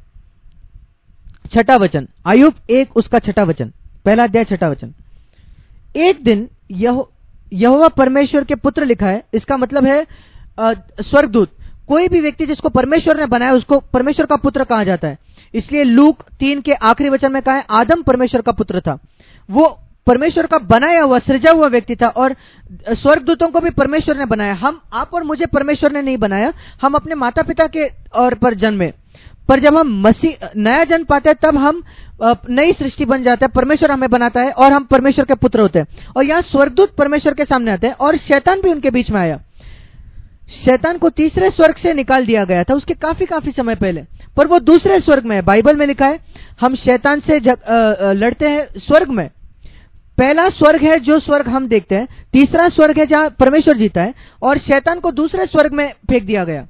छठा वचन, अय्यूब एक उसका छठा वचन, पहला अध्याय छठा वचन। एक दिन यहो यहोवा परमेश्वर के पुत्र लिखा है, इसका मतलब है स्वर्गदूत। कोई भी व्यक्ति जिसको परमेश्वर ने बनाया उसको परमेश्वर का पुत्र कहा जाता है। इसलिए लूक तीन के आखिरी वचन में कहा है आदम परमेश्वर का पुत्र था। वो परमेश्वर का बनाया हुआ, सृजा हुआ व्यक्ति था, और स्वर्गदूतों को भी परमेश्वर ने बनाया। हम, आप और मुझे परमेश्वर ने नहीं बनाया, हम अपने माता पिता के और पर जन्मे। पर जब हम मसीह नया जन्म पाते हैं तब हम नई सृष्टि बन जाते हैं, परमेश्वर हमें बनाता है और हम परमेश्वर के पुत्र होते हैं। और यहां स्वर्गदूत परमेश्वर के सामने आते हैं और शैतान भी उनके बीच में आया। शैतान को तीसरे स्वर्ग से निकाल दिया गया था उसके काफी काफी समय पहले, पर वो दूसरे स्वर्ग में है। बाइबल में लिखा है हम शैतान से जग, आ, आ, लड़ते हैं स्वर्ग में। पहला स्वर्ग है जो स्वर्ग हम देखते हैं, तीसरा स्वर्ग है जहां परमेश्वर जीता है, और शैतान को दूसरे स्वर्ग में फेंक दिया गया।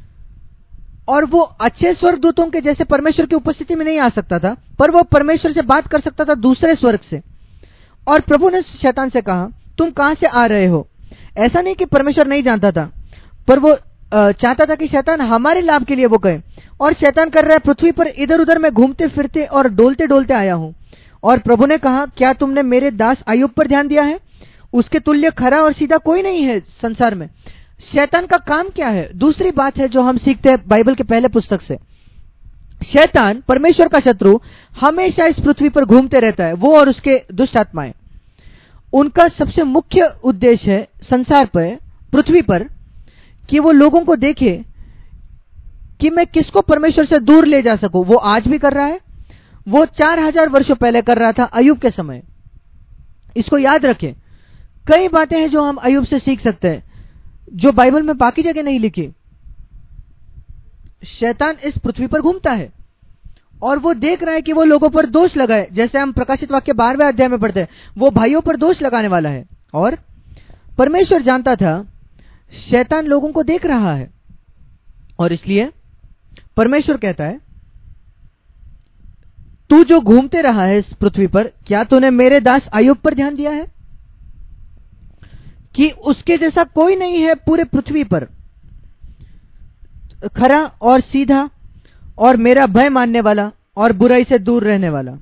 और वो अच्छे स्वर्गदूतों के जैसे परमेश्वर की उपस्थिति में नहीं आ सकता था, पर वो परमेश्वर से बात कर सकता था दूसरे स्वर्ग से। और प्रभु ने शैतान से कहा तुम कहां से आ रहे हो? ऐसा नहीं कि परमेश्वर नहीं जानता था, पर वो चाहता था कि शैतान हमारे लाभ के लिए वो कहे। और शैतान कर रहा है पृथ्वी पर इधर उधर मैं घूमते फिरते और डोलते डोलते आया हूं। और प्रभु ने कहा क्या तुमने मेरे दास अय्यूब पर ध्यान दिया है? उसके तुल्य खरा और सीधा कोई नहीं है संसार में। शैतान का काम क्या है? दूसरी बात है जो हम सीखते हैं बाइबल के पहले पुस्तक से। शैतान, परमेश्वर का शत्रु, हमेशा इस पृथ्वी पर घूमते रहता है। वो और उसके दुष्ट आत्माएं, उनका सबसे मुख्य उद्देश्य है संसार पर, पृथ्वी पर, कि वो लोगों को देखे कि मैं किसको परमेश्वर से दूर ले जा सकूं। वो आज भी कर रहा है, वो चार हजार वर्षों पहले कर रहा था अय्यूब के समय। इसको याद रखें। कई बातें हैं जो हम अय्यूब से सीख सकते हैं जो बाइबल में बाकी जगह नहीं लिखी। शैतान इस पृथ्वी पर घूमता है और वो देख रहा है कि वो लोगों पर दोष लगाए, जैसे हम प्रकाशित वाक्य बारहवें अध्याय में पढ़ते हैं, वो भाइयों पर दोष लगाने वाला है। और परमेश्वर जानता था शैतान लोगों को देख रहा है, और इसलिए परमेश्वर कहता है तू जो घूमते रहा है इस पृथ्वी पर, क्या तूने मेरे दास अय्यूब पर ध्यान दिया है कि उसके जैसा कोई नहीं है पूरे पृथ्वी पर, खरा और सीधा और मेरा भय मानने वाला और बुराई से दूर रहने वाला।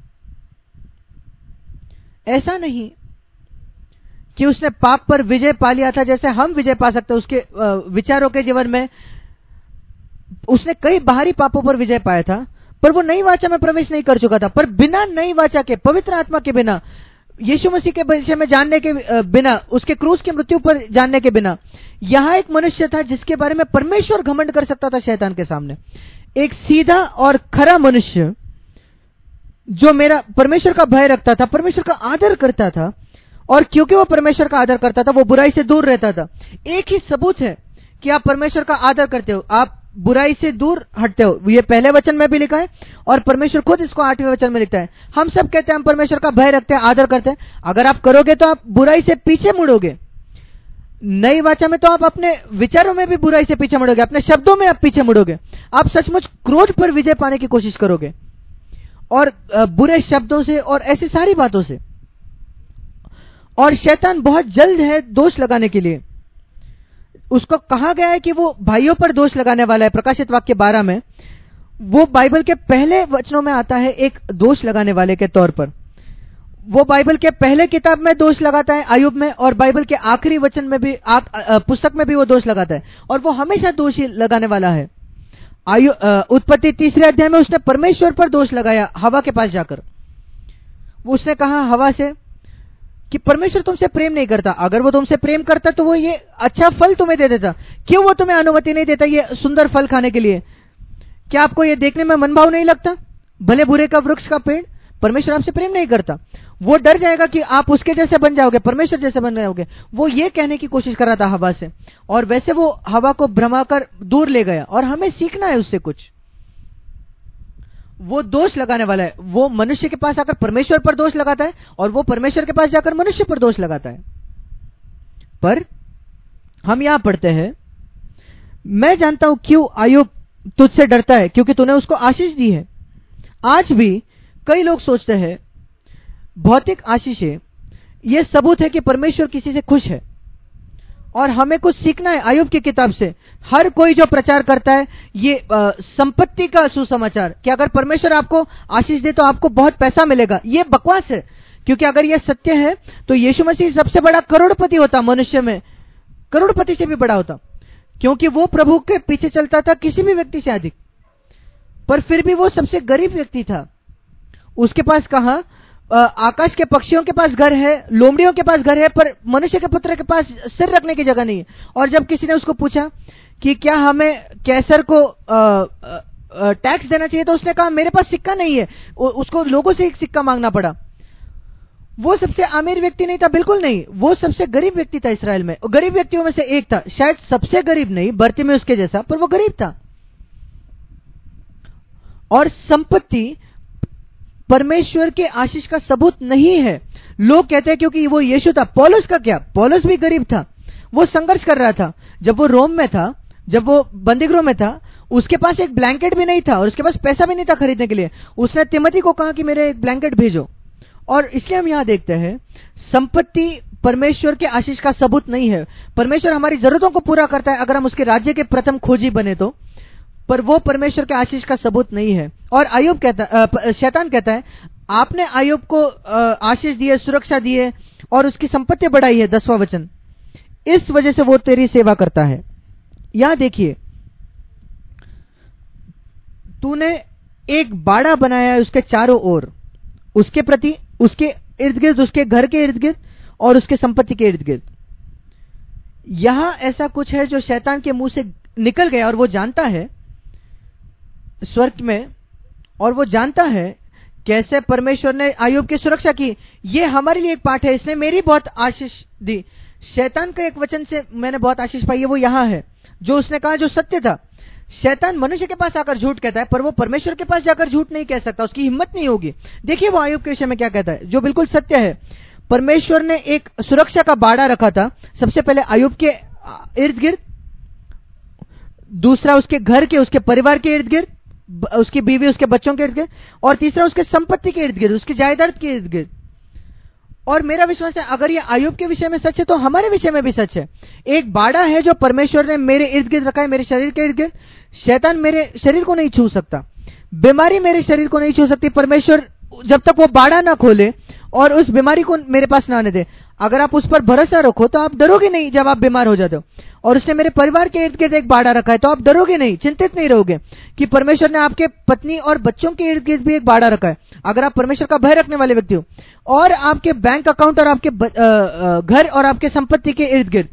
ऐसा नहीं कि उसने पाप पर विजय पा लिया था जैसे हम विजय पा सकते हैं। उसके विचारों के जीवन में उसने कई बाहरी पापों पर विजय पाया था, पर वो नई वाचा में प्रवेश नहीं कर चुका था। पर बिना नई वाचा के, पवित्र आत्मा के बिना, यीशु मसीह के विषय में जानने के बिना, उसके क्रूस की मृत्यु पर जानने के बिना, यहां एक मनुष्य था जिसके बारे में परमेश्वर घमंड कर सकता था शैतान के सामने। एक सीधा और खरा मनुष्य जो मेरा परमेश्वर का भय रखता था, परमेश्वर का आदर करता था, और क्योंकि वो परमेश्वर का आदर करता था वो बुराई से दूर रहता था। एक ही सबूत है कि आप परमेश्वर का आदर करते हो, आप बुराई से दूर हटते हो। ये पहले वचन में भी लिखा है और परमेश्वर खुद इसको आठवें वचन में लिखता है। हम सब कहते हैं हम परमेश्वर का भय रखते हैं, आदर करते हैं। अगर आप करोगे तो आप बुराई से पीछे मुड़ोगे। नई वाचा में तो आप अपने विचारों में भी बुराई से पीछे मुड़ोगे, अपने शब्दों में आप पीछे मुड़ोगे, आप सचमुच क्रोध पर विजय पाने की कोशिश करोगे, और बुरे शब्दों से और ऐसी सारी बातों से। और शैतान बहुत जल्द है दोष लगाने के लिए। उसको कहा गया है कि वो भाइयों पर दोष लगाने वाला है। प्रकाशित वाक्य बारह में वो बाइबल के पहले वचनों में आता है एक दोष लगाने वाले के तौर पर। वो बाइबल के पहले किताब में दोष लगाता है आयुब में, और बाइबल के आखिरी वचन में भी, आ, आ, पुस्तक में भी वो दोष लगाता है, और वो हमेशा दोष ही लगाने वाला है। आयु उत्पत्ति तीसरे अध्याय में उसने परमेश्वर पर दोष लगाया हवा के पास जाकर। उसने कहा हवा से कि परमेश्वर तुमसे प्रेम नहीं करता, अगर वो तुमसे प्रेम करता तो वो ये अच्छा फल तुम्हें दे देता, क्यों वो तुम्हें अनुमति नहीं देता ये सुंदर फल खाने के लिए? क्या आपको ये देखने में मनभाव नहीं लगता? भले बुरे का वृक्ष का पेड़। परमेश्वर आपसे प्रेम नहीं करता, वो डर जाएगा कि आप उसके जैसे बन जाओगे, परमेश्वर जैसे बन जाओगे। वो ये कहने की कोशिश कर रहा था हवा से, और वैसे वो हवा को भ्रमाकर दूर ले गया। और हमें सीखना है उससे कुछ। वो दोष लगाने वाला है, वो मनुष्य के पास आकर परमेश्वर पर दोष लगाता है, और वो परमेश्वर के पास जाकर मनुष्य पर दोष लगाता है। पर हम यहां पढ़ते हैं, मैं जानता हूं क्यों आयुब तुझसे डरता है, क्योंकि तूने उसको आशीष दी है। आज भी कई लोग सोचते हैं भौतिक आशीषें यह सबूत है कि परमेश्वर किसी से खुश है, और हमें कुछ सीखना है आयुब की किताब से। हर कोई जो प्रचार करता है ये आ, संपत्ति का सुसमाचार कि अगर परमेश्वर आपको आशीष दे तो आपको बहुत पैसा मिलेगा, ये बकवास है। क्योंकि अगर यह सत्य है तो यीशु मसीह सबसे बड़ा करोड़पति होता, मनुष्य में करोड़पति से भी बड़ा होता, क्योंकि वो प्रभु के पीछे चलता था किसी भी व्यक्ति से अधिक। पर फिर भी वो सबसे गरीब व्यक्ति था। उसके पास कहां आकाश के पक्षियों के पास घर है, लोमड़ियों के पास घर है, पर मनुष्य के पुत्र के पास सिर रखने की जगह नहीं है। और जब किसी ने उसको पूछा कि क्या हमें कैसर को आ, आ, टैक्स देना चाहिए, तो उसने कहा मेरे पास सिक्का नहीं है। उसको लोगों से एक सिक्का मांगना पड़ा। वो सबसे अमीर व्यक्ति नहीं था, बिल्कुल नहीं, वो सबसे गरीब व्यक्ति था इसराइल में। गरीब व्यक्तियों में से एक था, शायद सबसे गरीब नहीं, बर्ती में उसके जैसा, पर वो गरीब था। और संपत्ति परमेश्वर के आशीष का सबूत नहीं है। लोग कहते हैं क्योंकि वो यीशु था। पौलुस का क्या? पौलुस भी गरीब था, वो संघर्ष कर रहा था। जब वो रोम में था, जब वो बंदीगृह में था, उसके पास एक ब्लैंकेट भी नहीं था और उसके पास पैसा भी नहीं था खरीदने के लिए। उसने तिमोथी को कहा कि मेरे एक ब्लैंकेट भेजो। और इसलिए हम यहां देखते हैं संपत्ति परमेश्वर के आशीष का सबूत नहीं है। परमेश्वर हमारी जरूरतों को पूरा करता है अगर हम उसके राज्य के प्रथम खोजी बने तो, पर वो परमेश्वर के आशीष का सबूत नहीं है। और आयुब कहता, शैतान कहता है आपने आयुब को आशीष दी है, सुरक्षा दी है और उसकी संपत्ति बढ़ाई है। दसवां वचन, इस वजह से वो तेरी सेवा करता है। यहां देखिए, तूने एक बाड़ा बनाया है उसके चारों ओर, उसके प्रति, उसके इर्द गिर्द, उसके घर के इर्द गिर्द और उसके संपत्ति के इर्द गिर्द। यहां ऐसा कुछ है जो शैतान के मुंह से निकल गया और वो जानता है स्वर्ग में, और वो जानता है कैसे परमेश्वर ने आयुब की सुरक्षा की। ये हमारे लिए एक पाठ है, इसने मेरी बहुत आशीष दी। शैतान का एक वचन से मैंने बहुत आशीष पाई है, वो यहां है जो उसने कहा जो सत्य था। शैतान मनुष्य के पास आकर झूठ कहता है, पर वो परमेश्वर के पास जाकर झूठ नहीं कह सकता, उसकी हिम्मत नहीं होगी। देखिए वो आयुब के विषय में क्या कहता है जो बिल्कुल सत्य है। परमेश्वर ने एक सुरक्षा का बाड़ा रखा था, सबसे पहले आयुब के इर्द गिर्द, दूसरा उसके घर के, उसके परिवार के इर्द गिर्द, उसकी बीवी, उसके बच्चों के इर्द गिर्द, और तीसरा उसके संपत्ति के इर्द गिर्द, उसकी जायदाद के इर्द गिर्द। और मेरा विश्वास है अगर ये आयुब के विषय में सच है तो हमारे विषय में भी सच है। एक बाड़ा है जो परमेश्वर ने मेरे इर्द गिर्द रखा है, मेरे शरीर के इर्द गिर्द। शैतान मेरे शरीर को नहीं छू सकता, बीमारी मेरे शरीर को नहीं छू सकती, परमेश्वर जब तक वो बाड़ा ना खोले और उस बीमारी को मेरे पास ना आने दे। अगर आप उस पर भरोसा रखो तो आप डरोगे नहीं जब आप बीमार हो जाते हो। और उसने मेरे परिवार के इर्द गिर्द एक बाड़ा रखा है तो आप डरोगे नहीं, चिंतित नहीं रहोगे कि परमेश्वर ने आपके पत्नी और बच्चों के इर्द गिर्द भी एक बाड़ा रखा है। अगर आप परमेश्वर का भय रखने वाले व्यक्ति हो, और आपके बैंक अकाउंट और आपके घर और आपके संपत्ति के इर्द गिर्द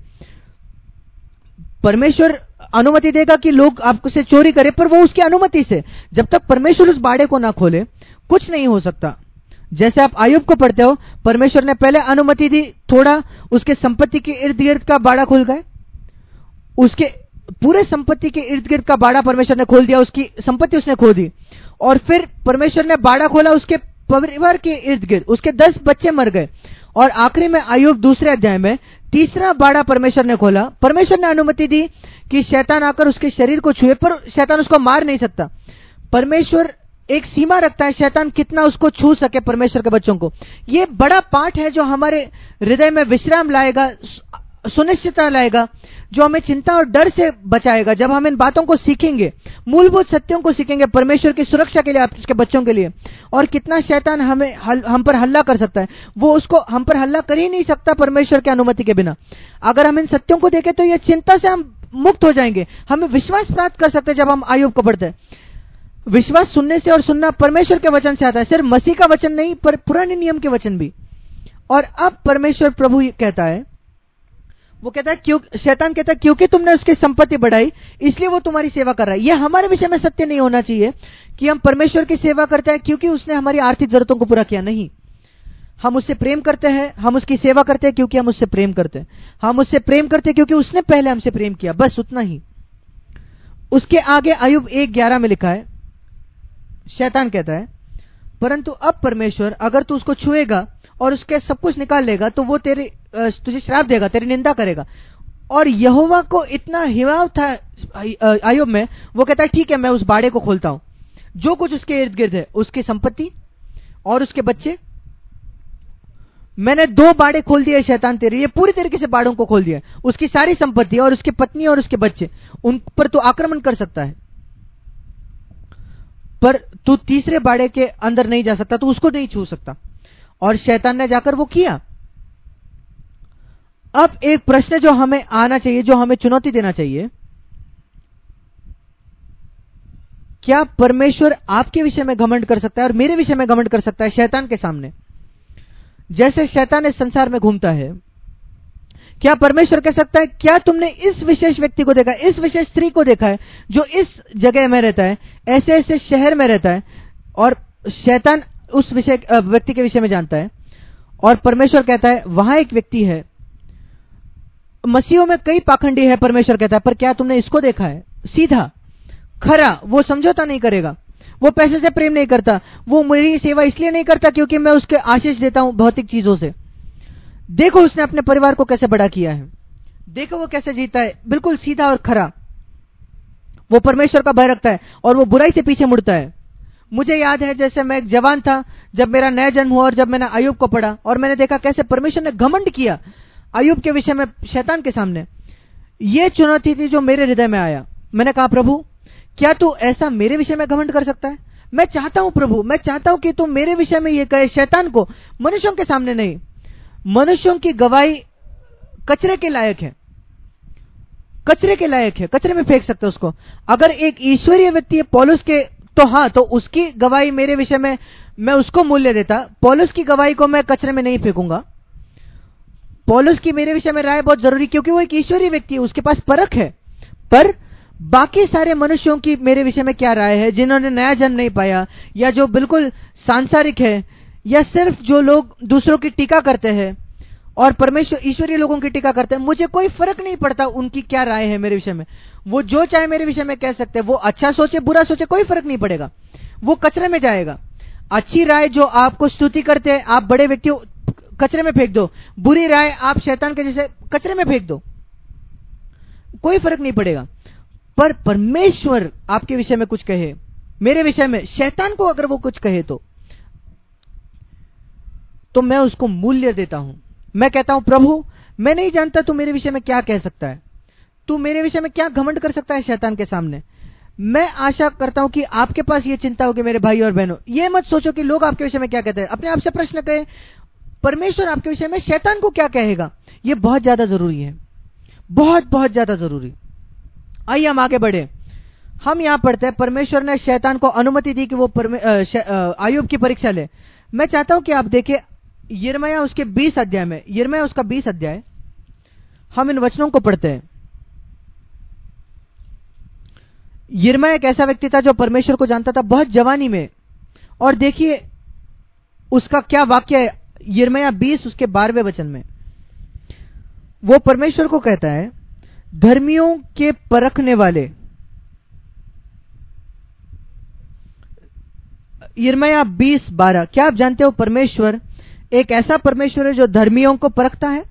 परमेश्वर अनुमति देगा कि लोग आपको से चोरी करें, पर वो उसकी अनुमति से, जब तक परमेश्वर उस बाड़े को ना खोले कुछ नहीं हो सकता। जैसे आप आयुब को पढ़ते हो, परमेश्वर ने पहले अनुमति दी, थोड़ा उसके संपत्ति के इर्द गिर्द का बाड़ा खुल गए, उसके पूरे संपत्ति के इर्द गिर्द का बाड़ा परमेश्वर ने खोल दिया, उसकी संपत्ति उसने खो दी। और फिर परमेश्वर ने बाड़ा खोला उसके परिवार के इर्द गिर्द, उसके दस बच्चे मर गए। और आखिरी में आयुब दूसरे अध्याय में तीसरा बाड़ा परमेश्वर ने खोला। परमेश्वर ने अनुमति दी कि शैतान आकर उसके शरीर को छुए, पर शैतान उसको मार नहीं सकता। परमेश्वर एक सीमा रखता है शैतान कितना उसको छू सके परमेश्वर के बच्चों को। ये बड़ा पाठ है जो हमारे हृदय में विश्राम लाएगा, सुनिश्चितता लाएगा, जो हमें चिंता और डर से बचाएगा। जब हम इन बातों को सीखेंगे, मूलभूत सत्यों को सीखेंगे परमेश्वर की सुरक्षा के लिए, आपके बच्चों के लिए, और कितना शैतान हमें हल, हम पर हल्ला कर सकता है, वो उसको हम पर हल्ला कर ही नहीं सकता परमेश्वर की अनुमति के बिना। अगर हम इन सत्यों को देखें तो ये चिंता से हम मुक्त हो जाएंगे, हमें विश्वास प्राप्त कर सकते हैं। जब हम आयुब को पढ़ते हैं, विश्वास सुनने से और सुनना परमेश्वर के वचन से आता है, सिर्फ मसीह का वचन नहीं पर पुराने नियम के वचन भी। और अब परमेश्वर प्रभु कहता है, वो कहता है क्यों, शैतान कहता है क्योंकि तुमने उसकी संपत्ति बढ़ाई इसलिए वो तुम्हारी सेवा कर रहा है। यह हमारे विषय में सत्य नहीं होना चाहिए कि हम परमेश्वर की सेवा करते हैं क्योंकि उसने हमारी आर्थिक जरूरतों को पूरा किया। नहीं, हम उससे प्रेम करते हैं, हम उसकी सेवा करते हैं क्योंकि हम उससे प्रेम करते हैं, हम उससे प्रेम करते हैं क्योंकि उसने पहले हमसे प्रेम किया, बस उतना ही। उसके आगे आयुब एक ग्यारह में लिखा है, शैतान कहता है परंतु अब परमेश्वर अगर तू उसको छुएगा और उसके सब कुछ निकाल लेगा तो वो तेरे तुझे श्राप देगा, तेरी निंदा करेगा। और यहोवा को इतना हिवाव था आयुब में, वो कहता है ठीक है मैं उस बाड़े को खोलता हूं, जो कुछ उसके इर्द गिर्द है, उसकी संपत्ति और उसके बच्चे, मैंने दो बाड़े खोल दिए शैतान तेरे, ये पूरी तरीके से बाड़ों को खोल दिया। उसकी सारी संपत्ति और उसकी पत्नी और उसके बच्चे, उन पर तो आक्रमण कर सकता है, पर तू तीसरे बाड़े के अंदर नहीं जा सकता, तू उसको नहीं छू सकता। और शैतान ने जाकर वो किया। अब एक प्रश्न जो हमें आना चाहिए, जो हमें चुनौती देना चाहिए, क्या परमेश्वर आपके विषय में घमंड कर सकता है और मेरे विषय में घमंड कर सकता है शैतान के सामने? जैसे शैतान इस संसार में घूमता है, क्या परमेश्वर कह सकता है क्या तुमने इस विशेष व्यक्ति को देखा, इस विशेष स्त्री को देखा है जो इस जगह में रहता है, ऐसे ऐसे शहर में रहता है, और शैतान उस विषय व्यक्ति के विषय में जानता है। और परमेश्वर कहता है वहां एक व्यक्ति है, मसीहों में कई पाखंडी है, परमेश्वर कहता है पर क्या तुमने इसको देखा है, सीधा खरा, वो समझौता नहीं करेगा, वो पैसे से प्रेम नहीं करता, वो मेरी सेवा इसलिए नहीं करता क्योंकि मैं उसके आशीष देता हूं भौतिक चीजों से। देखो उसने अपने परिवार को कैसे बड़ा किया है, देखो वो कैसे जीता है, बिल्कुल सीधा और खरा। वो परमेश्वर का भय रखता है और वो बुराई से पीछे मुड़ता है। मुझे याद है जैसे मैं एक जवान था, जब मेरा नया जन्म हुआ और जब मैंने आयुब को पढ़ा और मैंने देखा कैसे परमेश्वर ने घमंड किया आयुब के विषय में शैतान के सामने। ये चुनौती थी जो मेरे हृदय में आया। मैंने कहा प्रभु क्या तू ऐसा मेरे विषय में घमंड कर सकता है? मैं चाहता हूं प्रभु, मैं चाहता हूं कि तू मेरे विषय में ये कहे, शैतान को, मनुष्यों के सामने नहीं। मनुष्यों की गवाही कचरे के लायक है, कचरे के लायक है, कचरे में फेंक सकते उसको। अगर एक ईश्वरीय व्यक्ति है पौलुस के, तो हाँ, तो उसकी गवाही मेरे विषय में मैं उसको मूल्य देता। पौलुस की गवाही को मैं कचरे में नहीं फेंकूंगा। पौलुस की मेरे विषय में राय बहुत जरूरी, क्योंकि वो एक ईश्वरीय व्यक्ति है, उसके पास परख है। पर बाकी सारे मनुष्यों की मेरे विषय में क्या राय है, जिन्होंने नया जन्म नहीं पाया, या जो बिल्कुल सांसारिक है, या सिर्फ जो लोग दूसरों की टीका करते हैं और परमेश्वर ईश्वरीय लोगों की टीका करते हैं, मुझे कोई फर्क नहीं पड़ता उनकी क्या राय है मेरे विषय में। वो जो चाहे मेरे विषय में कह सकते हैं, वो अच्छा सोचे बुरा सोचे कोई फर्क नहीं पड़ेगा, वो कचरे में जाएगा। अच्छी राय जो आपको स्तुति करते हैं, आप बड़े व्यक्ति हो, कचरे में फेंक दो। बुरी राय आप शैतान के जैसे कचरे में फेंक दो, कोई फर्क नहीं पड़ेगा। पर परमेश्वर आपके विषय में कुछ कहे, मेरे विषय में, शैतान को अगर वो कुछ कहे तो तो मैं उसको मूल्य देता हूं। मैं कहता हूं प्रभु मैं नहीं जानता तू मेरे विषय में क्या कह सकता है, तू मेरे विषय में क्या घमंड कर सकता है शैतान के सामने। मैं आशा करता हूं कि आपके पास ये चिंता होगी मेरे भाई और बहनों। ये मत सोचो कि लोग आपके विषय में क्या कहते हैं। अपने आप से प्रश्न करें, परमेश्वर आपके विषय में शैतान को क्या कहेगा, यह बहुत ज्यादा जरूरी है, बहुत बहुत ज्यादा जरूरी। आइए हम आगे बढ़े। हम यहां पढ़ते हैं परमेश्वर ने शैतान को अनुमति दी कि वो आयुब की परीक्षा ले। मैं चाहता हूं कि आप देखें यिर्मयाह उसके बीस अध्याय में, यिर्मयाह उसका बीस अध्याय, हम इन वचनों को पढ़ते हैं। यिर्मयाह एक ऐसा व्यक्ति था जो परमेश्वर को जानता था बहुत जवानी में, और देखिए उसका क्या वाक्य है यिर्मयाह बीस उसके बारहवें वचन में। वो परमेश्वर को कहता है, धर्मियों के परखने वाले, यिर्मयाह बीस बारह। क्या आप जानते हो परमेश्वर एक ऐसा परमेश्वर है जो धर्मियों को परखता है?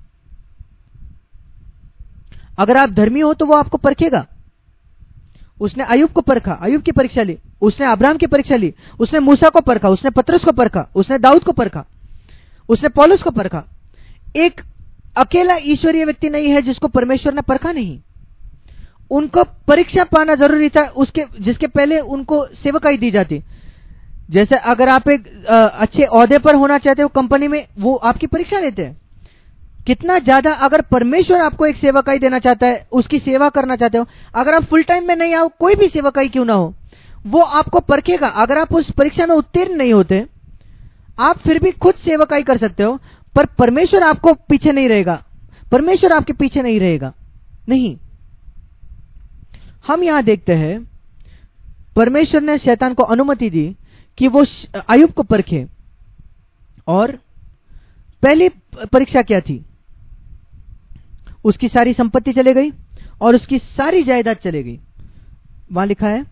अगर आप धर्मी हो तो वो आपको परखेगा। उसने अय्यूब को परखा, अय्यूब की परीक्षा ली, उसने अब्राहम की परीक्षा ली, उसने मूसा को परखा, उसने पतरस को परखा, उसने दाऊद को परखा, उसने पौलुस को परखा। एक अकेला ईश्वरीय व्यक्ति नहीं है जिसको परमेश्वर ने परखा नहीं। उनको परीक्षा पाना जरूरी था, उसके जिसके पहले उनको सेवकाई दी जाती। जैसे अगर आप एक अच्छे ओहदे पर होना चाहते हो कंपनी में, वो आपकी परीक्षा लेते हैं। कितना ज्यादा अगर परमेश्वर आपको एक सेवकाई देना चाहता है, उसकी सेवा करना चाहते हो, अगर आप फुल टाइम में नहीं आओ, कोई भी सेवकाई क्यों ना हो, वो आपको परखेगा। अगर आप उस परीक्षा में उत्तीर्ण नहीं होते, आप फिर भी खुद सेवकाई कर सकते हो, पर परमेश्वर आपको पीछे नहीं रहेगा, परमेश्वर आपके पीछे नहीं रहेगा। नहीं, हम यहां देखते हैं परमेश्वर ने शैतान को अनुमति दी कि वो अय्यूब को परखे। और पहली परीक्षा क्या थी? उसकी सारी संपत्ति चले गई और उसकी सारी जायदाद चले गई। वहां लिखा है,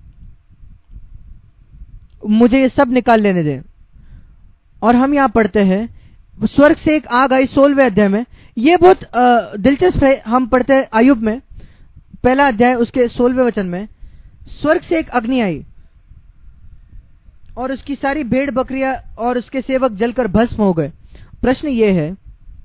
मुझे ये सब निकाल लेने दे। और हम यहां पढ़ते हैं, स्वर्ग से एक आग आई, सोलहवें अध्याय में। यह बहुत दिलचस्प है। हम पढ़ते हैं अय्यूब में पहला अध्याय उसके सोलहवें वचन में, स्वर्ग से एक अग्नि आई और उसकी सारी भेड़ बकरियां और उसके सेवक जलकर भस्म हो गए। प्रश्न यह है,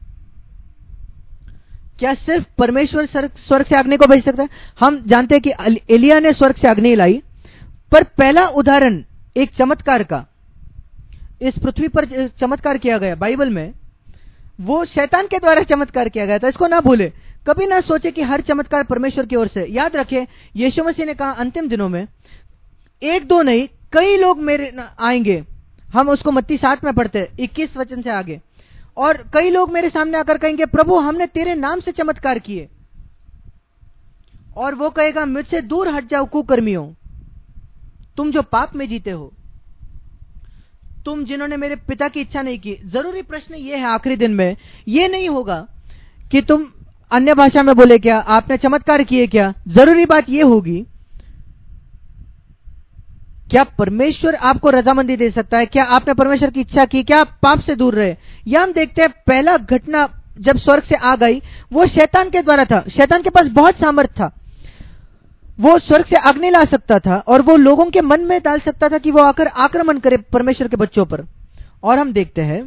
क्या सिर्फ परमेश्वर स्वर्ग से अग्नि को भेज सकता है? हम जानते हैं कि एलिया ने स्वर्ग से अग्नि लाई, पर पहला उदाहरण एक चमत्कार का इस पृथ्वी पर चमत्कार किया गया बाइबल में, वो शैतान के द्वारा चमत्कार किया गया था। इसको ना भूले, कभी ना सोचे कि हर चमत्कार परमेश्वर की ओर से। याद रखें, यीशु मसीह ने कहा अंतिम दिनों में एक दो नहीं कई लोग मेरे आएंगे। हम उसको मत्ती सात में पढ़ते हैं, इक्कीस वचन से आगे। और कई लोग मेरे सामने आकर कहेंगे, प्रभु हमने तेरे नाम से चमत्कार किए। और वो कहेगा, मुझसे दूर हट जाओ कुकर्मियों, तुम जो पाप में जीते हो, तुम जिन्होंने मेरे पिता की इच्छा नहीं की। जरूरी प्रश्न ये है आखिरी दिन में, ये नहीं होगा कि तुम अन्य भाषा में बोले क्या, आपने चमत्कार किए क्या। जरूरी बात यह होगी, क्या परमेश्वर आपको रजामंदी दे सकता है? क्या आपने परमेश्वर की इच्छा की? क्या आप पाप से दूर रहे? यह हम देखते हैं पहला घटना जब स्वर्ग से आग आई, वो शैतान के द्वारा था। शैतान के पास बहुत सामर्थ्य था, वो स्वर्ग से अग्नि ला सकता था और वो लोगों के मन में डाल सकता था कि वो आकर आक्रमण करे परमेश्वर के बच्चों पर। और हम देखते हैं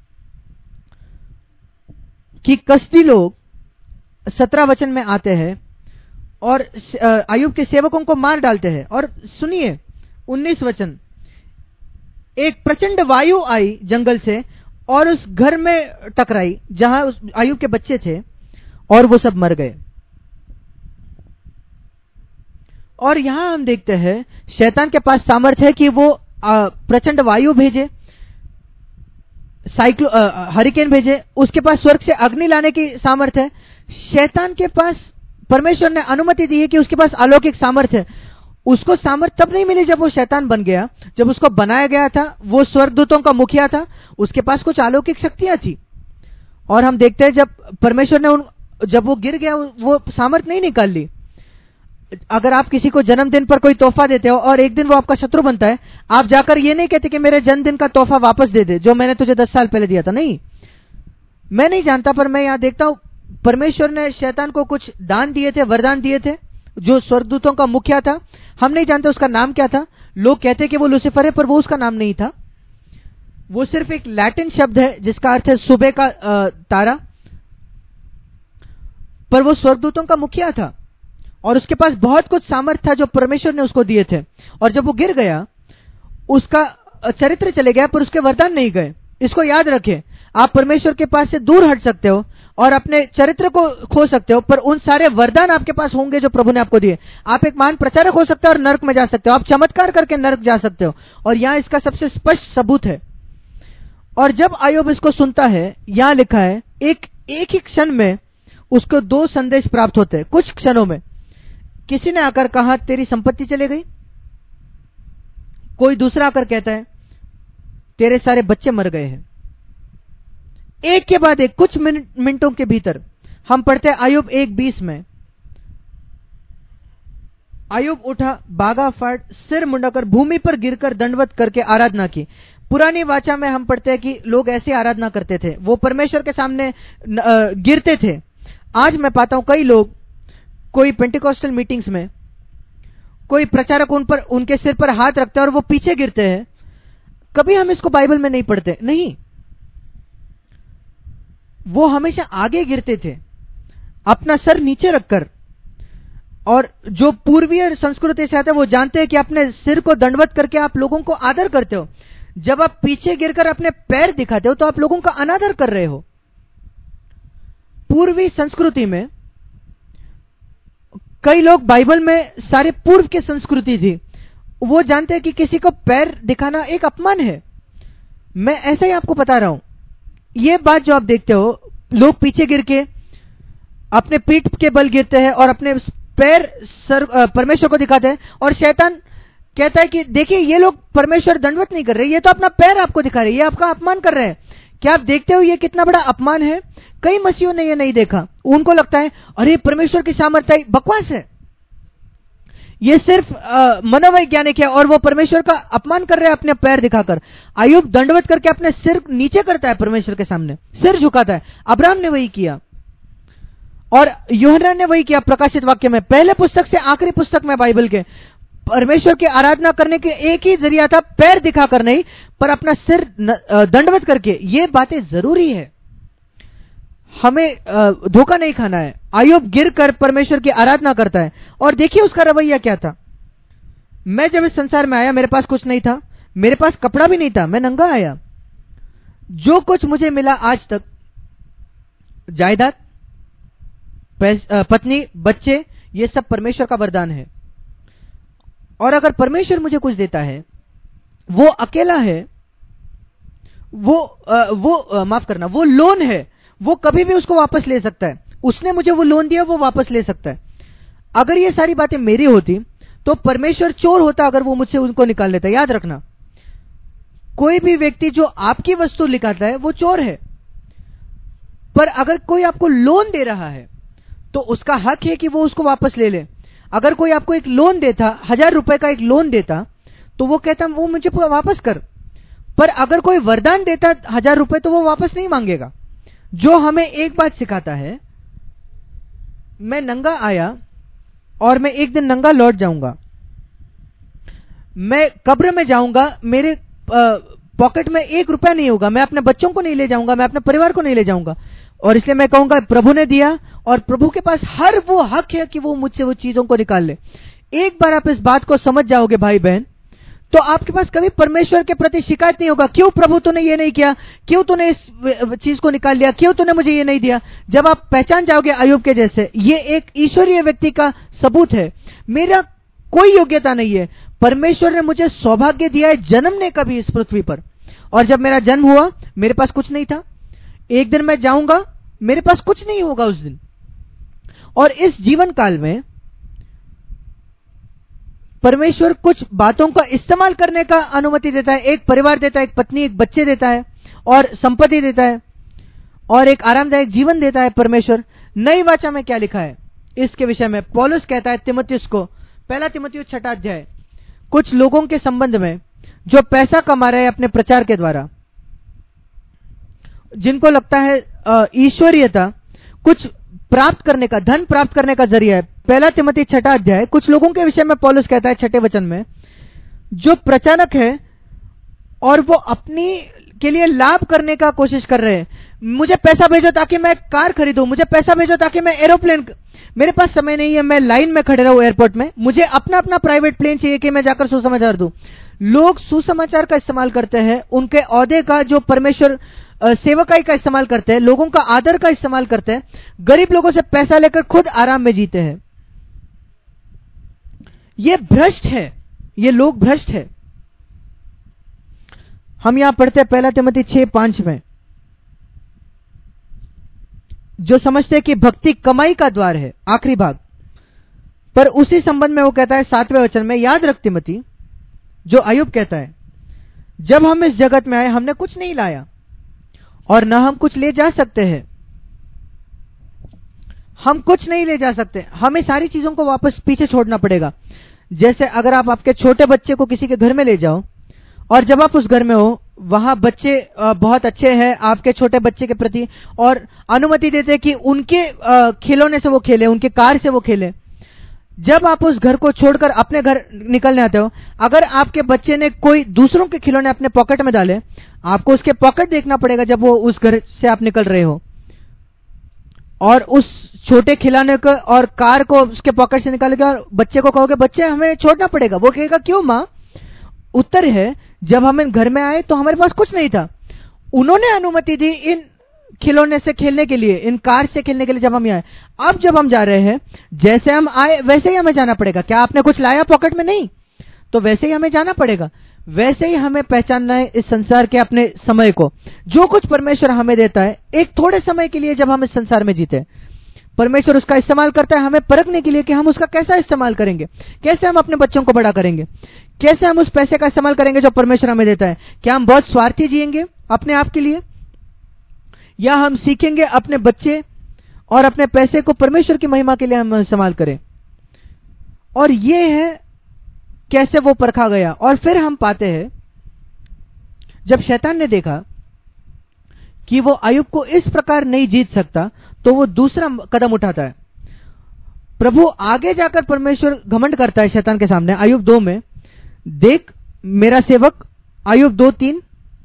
कि कसदी लोग सत्रह वचन में आते हैं और अय्यूब के सेवकों को मार डालते हैं। और सुनिए उन्नीस वचन, एक प्रचंड वायु आई जंगल से और उस घर में टकराई जहां उस अय्यूब के बच्चे थे, और वो सब मर गए। और यहां हम देखते हैं शैतान के पास सामर्थ्य है कि वो प्रचंड वायु भेजे, साइक्लो हरिकेन भेजे, उसके पास स्वर्ग से अग्नि लाने की सामर्थ्य है। शैतान के पास परमेश्वर ने अनुमति दी है कि उसके पास अलौकिक सामर्थ्य है। उसको सामर्थ्य तब नहीं मिली जब वो शैतान बन गया, जब उसको बनाया गया था, वो स्वर्गदूतों का मुखिया था, उसके पास कुछ अलौकिक शक्तियां थी। और हम देखते हैं जब परमेश्वर ने उन जब वो गिर गया, वो सामर्थ्य नहीं निकाल ली। अगर आप किसी को जन्मदिन पर कोई तोहफा देते हो और एक दिन वो आपका शत्रु बनता है, आप जाकर ये नहीं कहते कि मेरे जन्मदिन का तोहफा वापस दे दे जो मैंने तुझे दस साल पहले दिया था। नहीं, मैं नहीं जानता, पर मैं यहां देखता हूं परमेश्वर ने शैतान को कुछ दान दिए थे, वरदान दिए थे, जो स्वर्गदूतों का मुखिया था। हम नहीं जानते उसका नाम क्या था। लोग कहते कि वो लूसीफर है, पर वो उसका नाम नहीं था। वो सिर्फ एक लैटिन शब्द है जिसका अर्थ है सुबह का तारा, पर वो स्वर्गदूतों का मुखिया था और उसके पास बहुत कुछ सामर्थ्य था जो परमेश्वर ने उसको दिए थे। और जब वो गिर गया, उसका चरित्र चले गया पर उसके वरदान नहीं गए। इसको याद रखें, आप परमेश्वर के पास से दूर हट सकते हो और अपने चरित्र को खो सकते हो, पर उन सारे वरदान आपके पास होंगे जो प्रभु ने आपको दिए। आप एक महान प्रचारक हो सकते हो और नरक में जा सकते हो, आप चमत्कार करके नरक जा सकते हो, और यहां इसका सबसे स्पष्ट सबूत है। और जब अय्यूब इसको सुनता है, यहां लिखा है एक एक ही क्षण में उसको दो संदेश प्राप्त होते हैं। कुछ क्षणों में किसी ने आकर कहा तेरी संपत्ति चले गई, कोई दूसरा आकर कहता है तेरे सारे बच्चे मर गए हैं। एक के बाद एक कुछ मिनट मिनटों के भीतर हम पढ़ते हैं अय्यूब एक बीस में, अय्यूब उठा, भागा, फाट, सिर मुंडाकर भूमि पर गिरकर दंडवत करके आराधना की। पुरानी वाचा में हम पढ़ते हैं कि लोग ऐसे आराधना करते थे, वो परमेश्वर के सामने गिरते थे। आज मैं पाता हूं कई लोग, कोई पेंटिकॉस्टल मीटिंग्स में कोई प्रचारक उन पर उनके सिर पर हाथ रखते हैं और वो पीछे गिरते हैं। कभी हम इसको बाइबल में नहीं पढ़ते, नहीं, वो हमेशा आगे गिरते थे अपना सर नीचे रखकर। और जो पूर्वीय संस्कृति से आते हैं वो जानते हैं कि अपने सिर को दंडवत करके आप लोगों को आदर करते हो। जब आप पीछे गिरकर अपने पैर दिखाते हो तो आप लोगों का अनादर कर रहे हो। पूर्वी संस्कृति में कई लोग, बाइबल में सारे पूर्व की संस्कृति थी, वो जानते हैं कि किसी को पैर दिखाना एक अपमान है। मैं ऐसा ही आपको बता रहा हूं, ये बात जो आप देखते हो, लोग पीछे गिर के अपने पीठ के बल गिरते हैं और अपने पैर सर परमेश्वर को दिखाते हैं, और शैतान कहता है कि देखिए ये लोग परमेश्वर दंडवत नहीं कर रहे, ये तो अपना पैर आपको दिखा रहे, ये आपका अपमान कर रहे हैं। क्या आप देखते हो ये कितना बड़ा अपमान है? कई मसीहों ने ये नहीं देखा, उनको लगता है अरे परमेश्वर की सामर्थ्य बकवास है, ये सिर्फ मनोवैज्ञानिक है, और वो परमेश्वर का अपमान कर रहे हैं अपने पैर दिखाकर। अय्यूब दंडवत करके अपने सिर नीचे करता है परमेश्वर के सामने, सिर झुकाता है। अब्राहम ने वही किया और यूहन्ना ने वही किया। प्रकाशित वाक्य में पहले पुस्तक से आखिरी पुस्तक में बाइबल के, परमेश्वर की आराधना करने के एक ही जरिया था, पैर दिखाकर नहीं, पर अपना सिर दंडवत करके। ये बातें जरूरी है, हमें धोखा नहीं खाना है। अय्यूब गिरकर परमेश्वर की आराधना करता है, और देखिए उसका रवैया क्या था। मैं जब इस संसार में आया मेरे पास कुछ नहीं था, मेरे पास कपड़ा भी नहीं था, मैं नंगा आया। जो कुछ मुझे मिला आज तक, जायदाद, पत्नी, बच्चे, ये सब परमेश्वर का वरदान है। और अगर परमेश्वर मुझे कुछ देता है, वो अकेला है, वो वो माफ करना, वो लोन है, वो कभी भी उसको वापस ले सकता है। उसने मुझे वो लोन दिया, वो वापस ले सकता है। अगर ये सारी बातें मेरी होती तो परमेश्वर चोर होता अगर वो मुझसे उनको निकाल लेता। याद रखना, कोई भी व्यक्ति जो आपकी वस्तु निकालता है वो चोर है, पर अगर कोई आपको लोन दे रहा है तो उसका हक है कि वो उसको वापस ले ले। अगर कोई आपको एक लोन देता, हजार रुपए का एक लोन देता, तो वो कहता वो मुझे वापस कर। पर अगर कोई वरदान देता हजार रुपए, तो वो वापस नहीं मांगेगा। जो हमें एक बात सिखाता है, मैं नंगा आया और मैं एक दिन नंगा लौट जाऊंगा। मैं कब्र में जाऊंगा, मेरे पॉकेट में एक रुपया नहीं होगा, मैं अपने बच्चों को नहीं ले जाऊंगा, मैं अपने परिवार को नहीं ले जाऊंगा। और इसलिए मैं कहूंगा प्रभु ने दिया, और प्रभु के पास हर वो हक है कि वो मुझसे वो चीजों को निकाल ले। एक बार आप इस बात को समझ जाओगे भाई बहन, तो आपके पास कभी परमेश्वर के प्रति शिकायत नहीं होगा, क्यों प्रभु तूने ये नहीं किया, क्यों तूने इस चीज को निकाल लिया, क्यों तूने मुझे ये नहीं दिया। जब आप पहचान जाओगे अय्यूब के जैसे, ये एक ईश्वरीय व्यक्ति का सबूत है, मेरा कोई योग्यता नहीं है, परमेश्वर ने मुझे सौभाग्य दिया है जन्मने का भी इस पृथ्वी पर। और जब मेरा जन्म हुआ मेरे पास कुछ नहीं था, एक दिन मैं जाऊंगा, मेरे पास कुछ नहीं होगा उस दिन। और इस जीवन काल में परमेश्वर कुछ बातों का इस्तेमाल करने का अनुमति देता है। एक परिवार देता है, एक पत्नी, एक बच्चे देता है, और संपत्ति देता है, और एक आरामदायक जीवन देता है परमेश्वर। नई वाचा में क्या लिखा है इसके विषय में? पौलुस कहता है तिमुथियुस को, पहला तिमुथियुस छठा अध्याय, कुछ लोगों के संबंध में जो पैसा कमा रहे हैं अपने प्रचार के द्वारा, जिनको लगता है ईश्वरीयता कुछ प्राप्त करने का, धन प्राप्त करने का जरिया है। पहला तिमोथी छठा अध्याय, कुछ लोगों के विषय में पौलुस कहता है छठे वचन में, जो प्रचारक है और वो अपनी के लिए लाभ करने का कोशिश कर रहे हैं। मुझे पैसा भेजो ताकि मैं कार खरीदूं, मुझे पैसा भेजो ताकि मैं एरोप्लेन, मेरे पास समय नहीं है, मैं लाइन में खड़े रहूं एयरपोर्ट में, मुझे अपना अपना प्राइवेट प्लेन चाहिए कि मैं जाकर सुसमाचार दूं। लोग सुसमाचार का इस्तेमाल करते हैं उनके औहदे का, जो परमेश्वर सेवकाई का इस्तेमाल करते हैं, लोगों का आदर का इस्तेमाल करते हैं, गरीब लोगों से पैसा लेकर खुद आराम में जीते हैं। ये भ्रष्ट है, ये लोग भ्रष्ट है। हम यहां पढ़ते हैं पहला तिमोथी छह पांच में, जो समझते हैं कि भक्ति कमाई का द्वार है, आखिरी भाग। पर उसी संबंध में वो कहता है सातवें वचन में, याद रख तिमोथी, जो अय्यूब कहता है, जब हम इस जगत में आए हमने कुछ नहीं लाया और न हम कुछ ले जा सकते हैं। हम कुछ नहीं ले जा सकते, हमें सारी चीजों को वापस पीछे छोड़ना पड़ेगा। जैसे अगर आप आपके छोटे बच्चे को किसी के घर में ले जाओ और जब आप उस घर में हो, वहां बच्चे बहुत अच्छे हैं आपके छोटे बच्चे के प्रति और अनुमति देते हैं कि उनके खिलौने से वो खेले, उनके कार से वो खेले। जब आप उस घर को छोड़कर अपने घर निकलने आते हो, अगर आपके बच्चे ने कोई दूसरों के खिलौने अपने पॉकेट में डाले, आपको उसके पॉकेट देखना पड़ेगा जब वो उस घर से आप निकल रहे हो, और उस छोटे खिलौने को और कार को उसके पॉकेट से निकाल के और बच्चे को कहोगे बच्चे हमें छोड़ना पड़ेगा, वो कहेगा क्यों मां? उत्तर है, जब हम इन घर में आए तो हमारे पास कुछ नहीं था, उन्होंने अनुमति दी इन खिलौने से खेलने के लिए, इन कार से खेलने के लिए जब हम आए। अब जब हम जा रहे हैं, जैसे हम आए वैसे ही हमें जाना पड़ेगा। क्या आपने कुछ लाया पॉकेट में? नहीं, तो वैसे ही हमें जाना पड़ेगा। वैसे ही हमें पहचानना है इस संसार के अपने समय को, जो कुछ परमेश्वर हमें देता है एक थोड़े समय के लिए, जब हम इस संसार में जीते, परमेश्वर उसका इस्तेमाल करता है हमें परखने के लिए कि हम उसका कैसा इस्तेमाल करेंगे, कैसे हम अपने बच्चों को बड़ा करेंगे, कैसे हम उस पैसे का इस्तेमाल करेंगे जो परमेश्वर हमें देता है। क्या हम बहुत स्वार्थी जिएंगे अपने आप के लिए, या हम सीखेंगे अपने बच्चे और अपने पैसे को परमेश्वर की महिमा के लिए हम इस्तेमाल करें। और ये है कैसे वो परखा गया। और फिर हम पाते हैं जब शैतान ने देखा कि वो अय्यूब को इस प्रकार नहीं जीत सकता, तो वो दूसरा कदम उठाता है। प्रभु आगे जाकर परमेश्वर घमंड करता है शैतान के सामने, अय्यूब दो में, देख मेरा सेवक, अय्यूब दो तीन,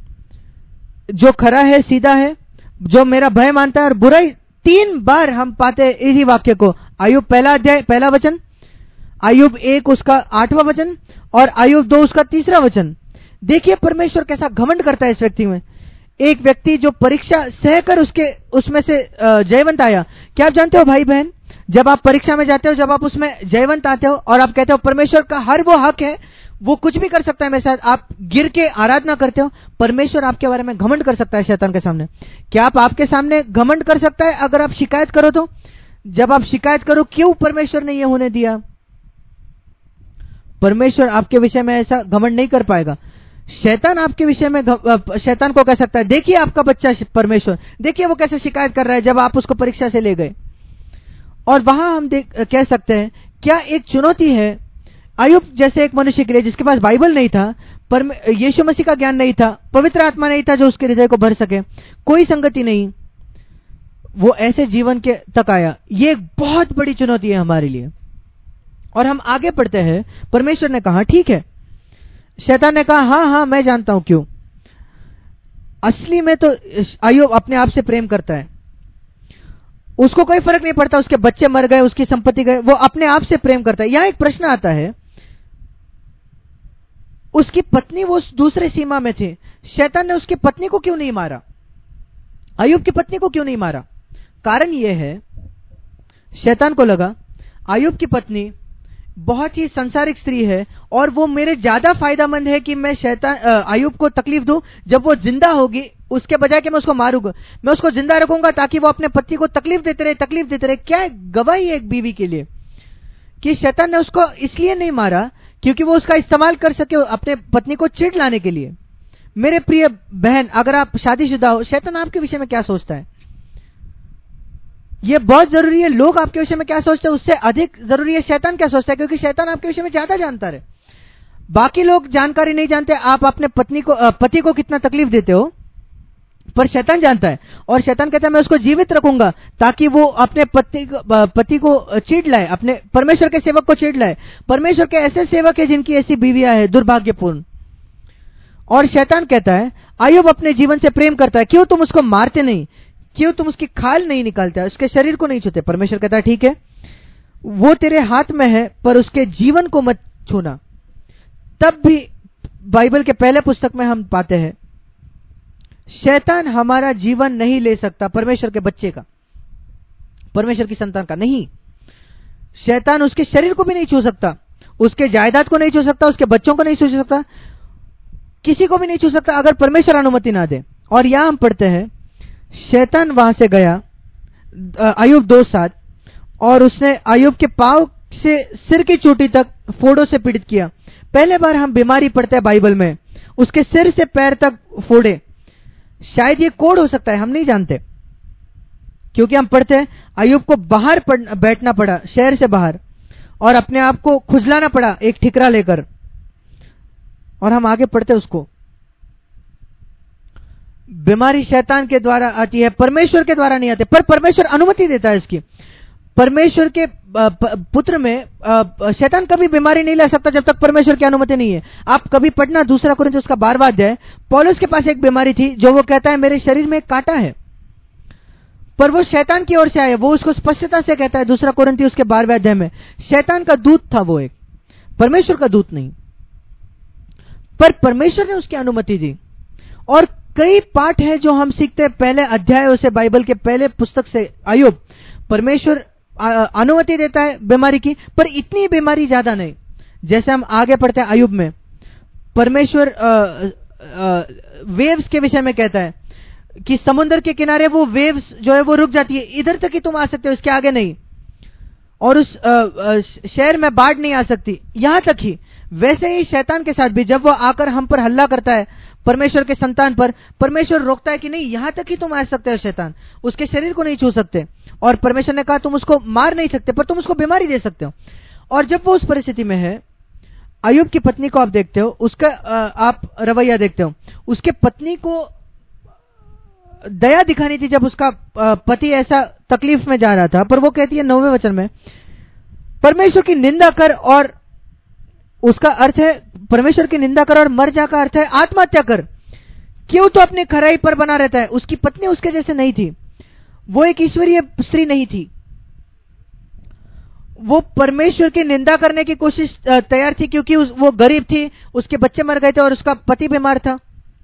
जो खरा है, सीधा है, जो मेरा भय मानता है और बुराई, तीन बार हम पाते हैं इसी वाक्य को। अय्यूब पहला अध्याय पहला वचन, अय्यूब एक उसका आठवां वचन और अय्यूब दो उसका तीसरा वचन। देखिए परमेश्वर कैसा घमंड करता है इस व्यक्ति में। एक व्यक्ति जो परीक्षा सहकर उसके उसमें से जयवंत आया। क्या आप जानते हो भाई बहन, जब आप परीक्षा में जाते हो, जब आप उसमें जयवंत आते हो और आप कहते हो परमेश्वर का हर वो हक है, वो कुछ भी कर सकता है मेरे साथ, आप गिर के आराधना करते हो, परमेश्वर आपके बारे में घमंड कर सकता है शैतान के सामने। क्या आप आपके सामने घमंड कर सकता है अगर आप शिकायत करो तो? जब आप शिकायत करो क्यों परमेश्वर ने यह होने दिया, परमेश्वर आपके विषय में ऐसा घमंड नहीं कर पाएगा। शैतान आपके विषय में शैतान को कह सकता है, देखिए आपका बच्चा परमेश्वर, देखिए वो कैसे शिकायत कर रहा है जब आप उसको परीक्षा से ले गए। और वहां हम देख कह सकते हैं क्या एक चुनौती है अय्यूब जैसे एक मनुष्य के लिए जिसके पास बाइबल नहीं था, पर यीशु मसीह का ज्ञान नहीं था, पवित्र आत्मा नहीं था जो उसके हृदय को भर सके, कोई संगति नहीं, वो ऐसे जीवन के तक आया। ये एक बहुत बड़ी चुनौती है हमारे लिए। और हम आगे पढ़ते हैं, परमेश्वर ने कहा ठीक है, शैतान ने कहा हाँ हाँ मैं जानता हूं क्यों। असली में तो अय्यूब अपने आप से प्रेम करता है, उसको कोई फर्क नहीं पड़ता उसके बच्चे मर गए, उसकी संपत्ति गए, वो अपने आप से प्रेम करता है। यहां एक प्रश्न आता है, उसकी पत्नी वो दूसरे सीमा में थे, शैतान ने उसकी पत्नी को क्यों नहीं मारा, अय्यूब की पत्नी को क्यों नहीं मारा? कारण यह है, शैतान को लगा अय्यूब की पत्नी बहुत ही संसारिक स्त्री है और वो मेरे ज्यादा फायदेमंद है कि मैं शैतान अय्यूब को तकलीफ दूं, जब वो जिंदा होगी उसके बजाय कि मैं उसको मारूंगा, मैं उसको जिंदा रखूंगा ताकि वो अपने पति को तकलीफ देते रहे तकलीफ देते रहे। क्या गवाही है एक बीवी के लिए कि शैतान ने उसको इसलिए नहीं मारा क्योंकि वो उसका इस्तेमाल कर सके अपने पत्नी को चिढ़ लाने के लिए। मेरे प्रिय बहन, अगर आप शादीशुदा हो, शैतान आपके विषय में क्या सोचता है यह बहुत जरूरी है। लोग आपके विषय में क्या सोचते हैं उससे अधिक जरूरी है शैतान क्या सोचता है, क्योंकि शैतान आपके विषय में ज्यादा जानता है। बाकी लोग जानकारी नहीं जानते आप अपने पत्नी को पति को कितना तकलीफ देते हो, पर शैतान जानता है। और शैतान कहता है मैं उसको जीवित रखूंगा ताकि वो अपने पति पति को चीड़ लाए, अपने परमेश्वर के सेवक को चीड़ लाए। परमेश्वर के ऐसे सेवक है जिनकी ऐसी बीवियां है दुर्भाग्यपूर्ण। और शैतान कहता है अय्यूब अपने जीवन से प्रेम करता है, क्यों तुम उसको मारते नहीं, क्यों तुम उसकी खाल नहीं निकालते, उसके शरीर को नहीं छूते। परमेश्वर कहता है ठीक है, वो तेरे हाथ में है पर उसके जीवन को मत छूना। तब भी बाइबल के पहले पुस्तक में हम पाते हैं शैतान हमारा जीवन नहीं ले सकता, परमेश्वर के बच्चे का, परमेश्वर की संतान का नहीं। शैतान उसके शरीर को भी नहीं छू सकता, उसके जायदाद को नहीं छू सकता, उसके बच्चों को नहीं छू सकता, किसी को भी नहीं छू सकता अगर परमेश्वर अनुमति ना दे। और यहां हम पढ़ते हैं, शैतान वहां से गया अय्यूब दो सात, और उसने अय्यूब के पांव से सिर की चोटी तक फोड़ों से पीड़ित किया। पहले बार हम बीमारी पढ़ते हैं बाइबल में, उसके सिर से पैर तक फोड़े। शायद ये कोड हो सकता है, हम नहीं जानते, क्योंकि हम पढ़ते हैं अय्यूब को बाहर बैठना पड़ा, शहर से बाहर, और अपने आप को खुजलाना पड़ा एक ठिकरा लेकर। और हम आगे पढ़ते उसको, बीमारी शैतान के द्वारा आती है, परमेश्वर के द्वारा नहीं आती, पर परमेश्वर अनुमति देता है इसकी। परमेश्वर के पुत्र में शैतान कभी बीमारी नहीं ला सकता जब तक परमेश्वर की अनुमति नहीं है। आप कभी पढ़ना दूसरा कुरिन्थियों उसका बारहवां अध्याय, पौलुस के पास एक बीमारी थी जो वो कहता है मेरे शरीर में एक कांटा है, पर वो शैतान की ओर से आया। वो उसको स्पष्टता से कहता है दूसरा कुरिन्थियों उसके बारहवें अध्याय में, शैतान का दूत था वो, एक परमेश्वर का दूत नहीं, पर परमेश्वर ने उसकी अनुमति दी। और कई पाठ है जो हम सीखते हैं पहले अध्यायों से, बाइबल के पहले पुस्तक से, अय्यूब, परमेश्वर अनुमति देता है बीमारी की, पर इतनी बीमारी ज्यादा नहीं। जैसे हम आगे पढ़ते हैं अय्यूब में, परमेश्वर वेव्स के विषय में कहता है कि समुद्र के किनारे वो वेव्स जो है वो रुक जाती है, इधर तक ही तुम आ सकते हो, इसके आगे नहीं, और उस शहर में बाढ़ नहीं आ सकती, यहां तक ही। वैसे ही शैतान के साथ भी जब वो आकर हम पर हल्ला करता है, परमेश्वर के संतान पर, परमेश्वर रोकता है कि नहीं, यहां तक ही तुम आ सकते हो शैतान, उसके शरीर को नहीं छू सकते। और परमेश्वर ने कहा तुम उसको मार नहीं सकते, पर तुम उसको बीमारी दे सकते हो। और जब वो उस परिस्थिति में है, अय्यूब की पत्नी को आप देखते हो, उसका आप रवैया देखते हो, उसके पत्नी को दया दिखानी थी जब उसका पति ऐसा तकलीफ में जा रहा था, पर वो कहती है नौवें वचन में, परमेश्वर की निंदा कर, और उसका अर्थ है परमेश्वर की निंदा कर, और मर जा का अर्थ है आत्महत्या कर। क्यों? तो अपनी खराई पर बना रहता है। उसकी पत्नी उसके जैसे नहीं थी, वो एक ईश्वरीय स्त्री नहीं थी, वो परमेश्वर की निंदा करने की कोशिश तैयार थी, क्योंकि उस, वो गरीब थी, उसके बच्चे मर गए थे और उसका पति बीमार था।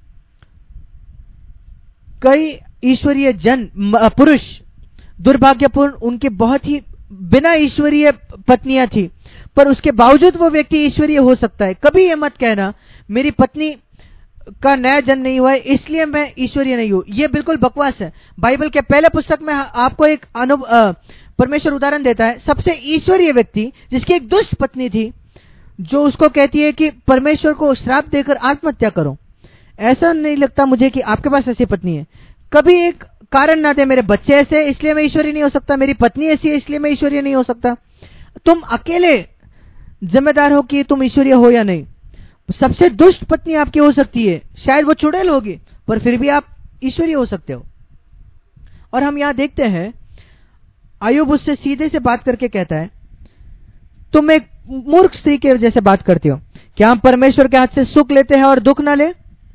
कई ईश्वरीय जन पुरुष दुर्भाग्यपूर्ण, उनकी बहुत ही बिना ईश्वरीय पत्नियां थी, पर उसके बावजूद वो व्यक्ति ईश्वरीय हो सकता है। कभी ये मत कहना मेरी पत्नी का नया जन्म नहीं हुआ है इसलिए मैं ईश्वरीय नहीं हूं, ये बिल्कुल बकवास है। बाइबल के पहले पुस्तक में आपको एक अनुभव परमेश्वर उदाहरण देता है, सबसे ईश्वरीय व्यक्ति जिसकी एक दुष्ट पत्नी थी, जो उसको कहती है कि परमेश्वर को श्राप देकर आत्महत्या करो। ऐसा नहीं लगता मुझे कि आपके पास ऐसी पत्नी है। कभी एक कारण ना दे, मेरे बच्चे ऐसे इसलिए मैं ईश्वरीय नहीं हो सकता, मेरी पत्नी ऐसी है इसलिए मैं ईश्वरीय नहीं हो सकता। तुम अकेले जिम्मेदार हो कि तुम ईश्वरीय हो या नहीं। सबसे दुष्ट पत्नी आपकी हो सकती है, शायद वो चुड़ैल होगी, पर फिर भी आप ईश्वरीय हो सकते हो। और हम यहां देखते हैं अय्यूब उससे सीधे से बात करके कहता है, तुम एक मूर्ख स्त्री के जैसे बात करते हो, क्या हम परमेश्वर के हाथ से सुख लेते हैं और दुख ना ले?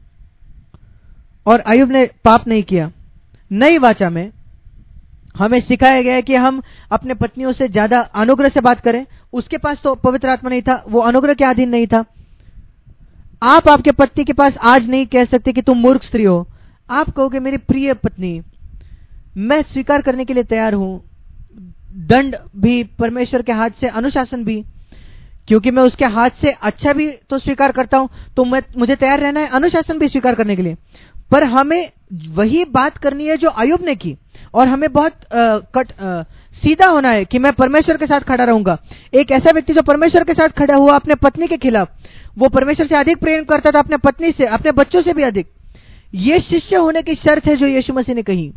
और अय्यूब ने पाप नहीं किया। नई वाचा में हमें सिखाया गया है कि हम अपने पत्नियों से ज्यादा अनुग्रह से बात करें। उसके पास तो पवित्र आत्मा नहीं था, वो अनुग्रह के अधीन नहीं था। आप आपके पत्नी के पास आज नहीं कह सकते कि तुम मूर्ख स्त्री हो। आप कहोगे मेरी प्रिय पत्नी, मैं स्वीकार करने के लिए तैयार हूं, दंड भी परमेश्वर के हाथ से, अनुशासन भी, क्योंकि मैं उसके हाथ से अच्छा भी तो स्वीकार करता हूं, तो मैं मुझे तैयार रहना है अनुशासन भी स्वीकार करने के लिए। पर हमें वही बात करनी है जो अय्यूब ने की, और हमें बहुत आ, कट आ, सीधा होना है कि मैं परमेश्वर के साथ खड़ा रहूंगा। एक ऐसा व्यक्ति जो परमेश्वर के साथ खड़ा हुआ अपने पत्नी के खिलाफ, वो परमेश्वर से अधिक प्रेम करता था, अपने पत्नी से, अपने बच्चों से भी अधिक। ये शिष्य होने की शर्त है जो यीशु मसीह ने कही।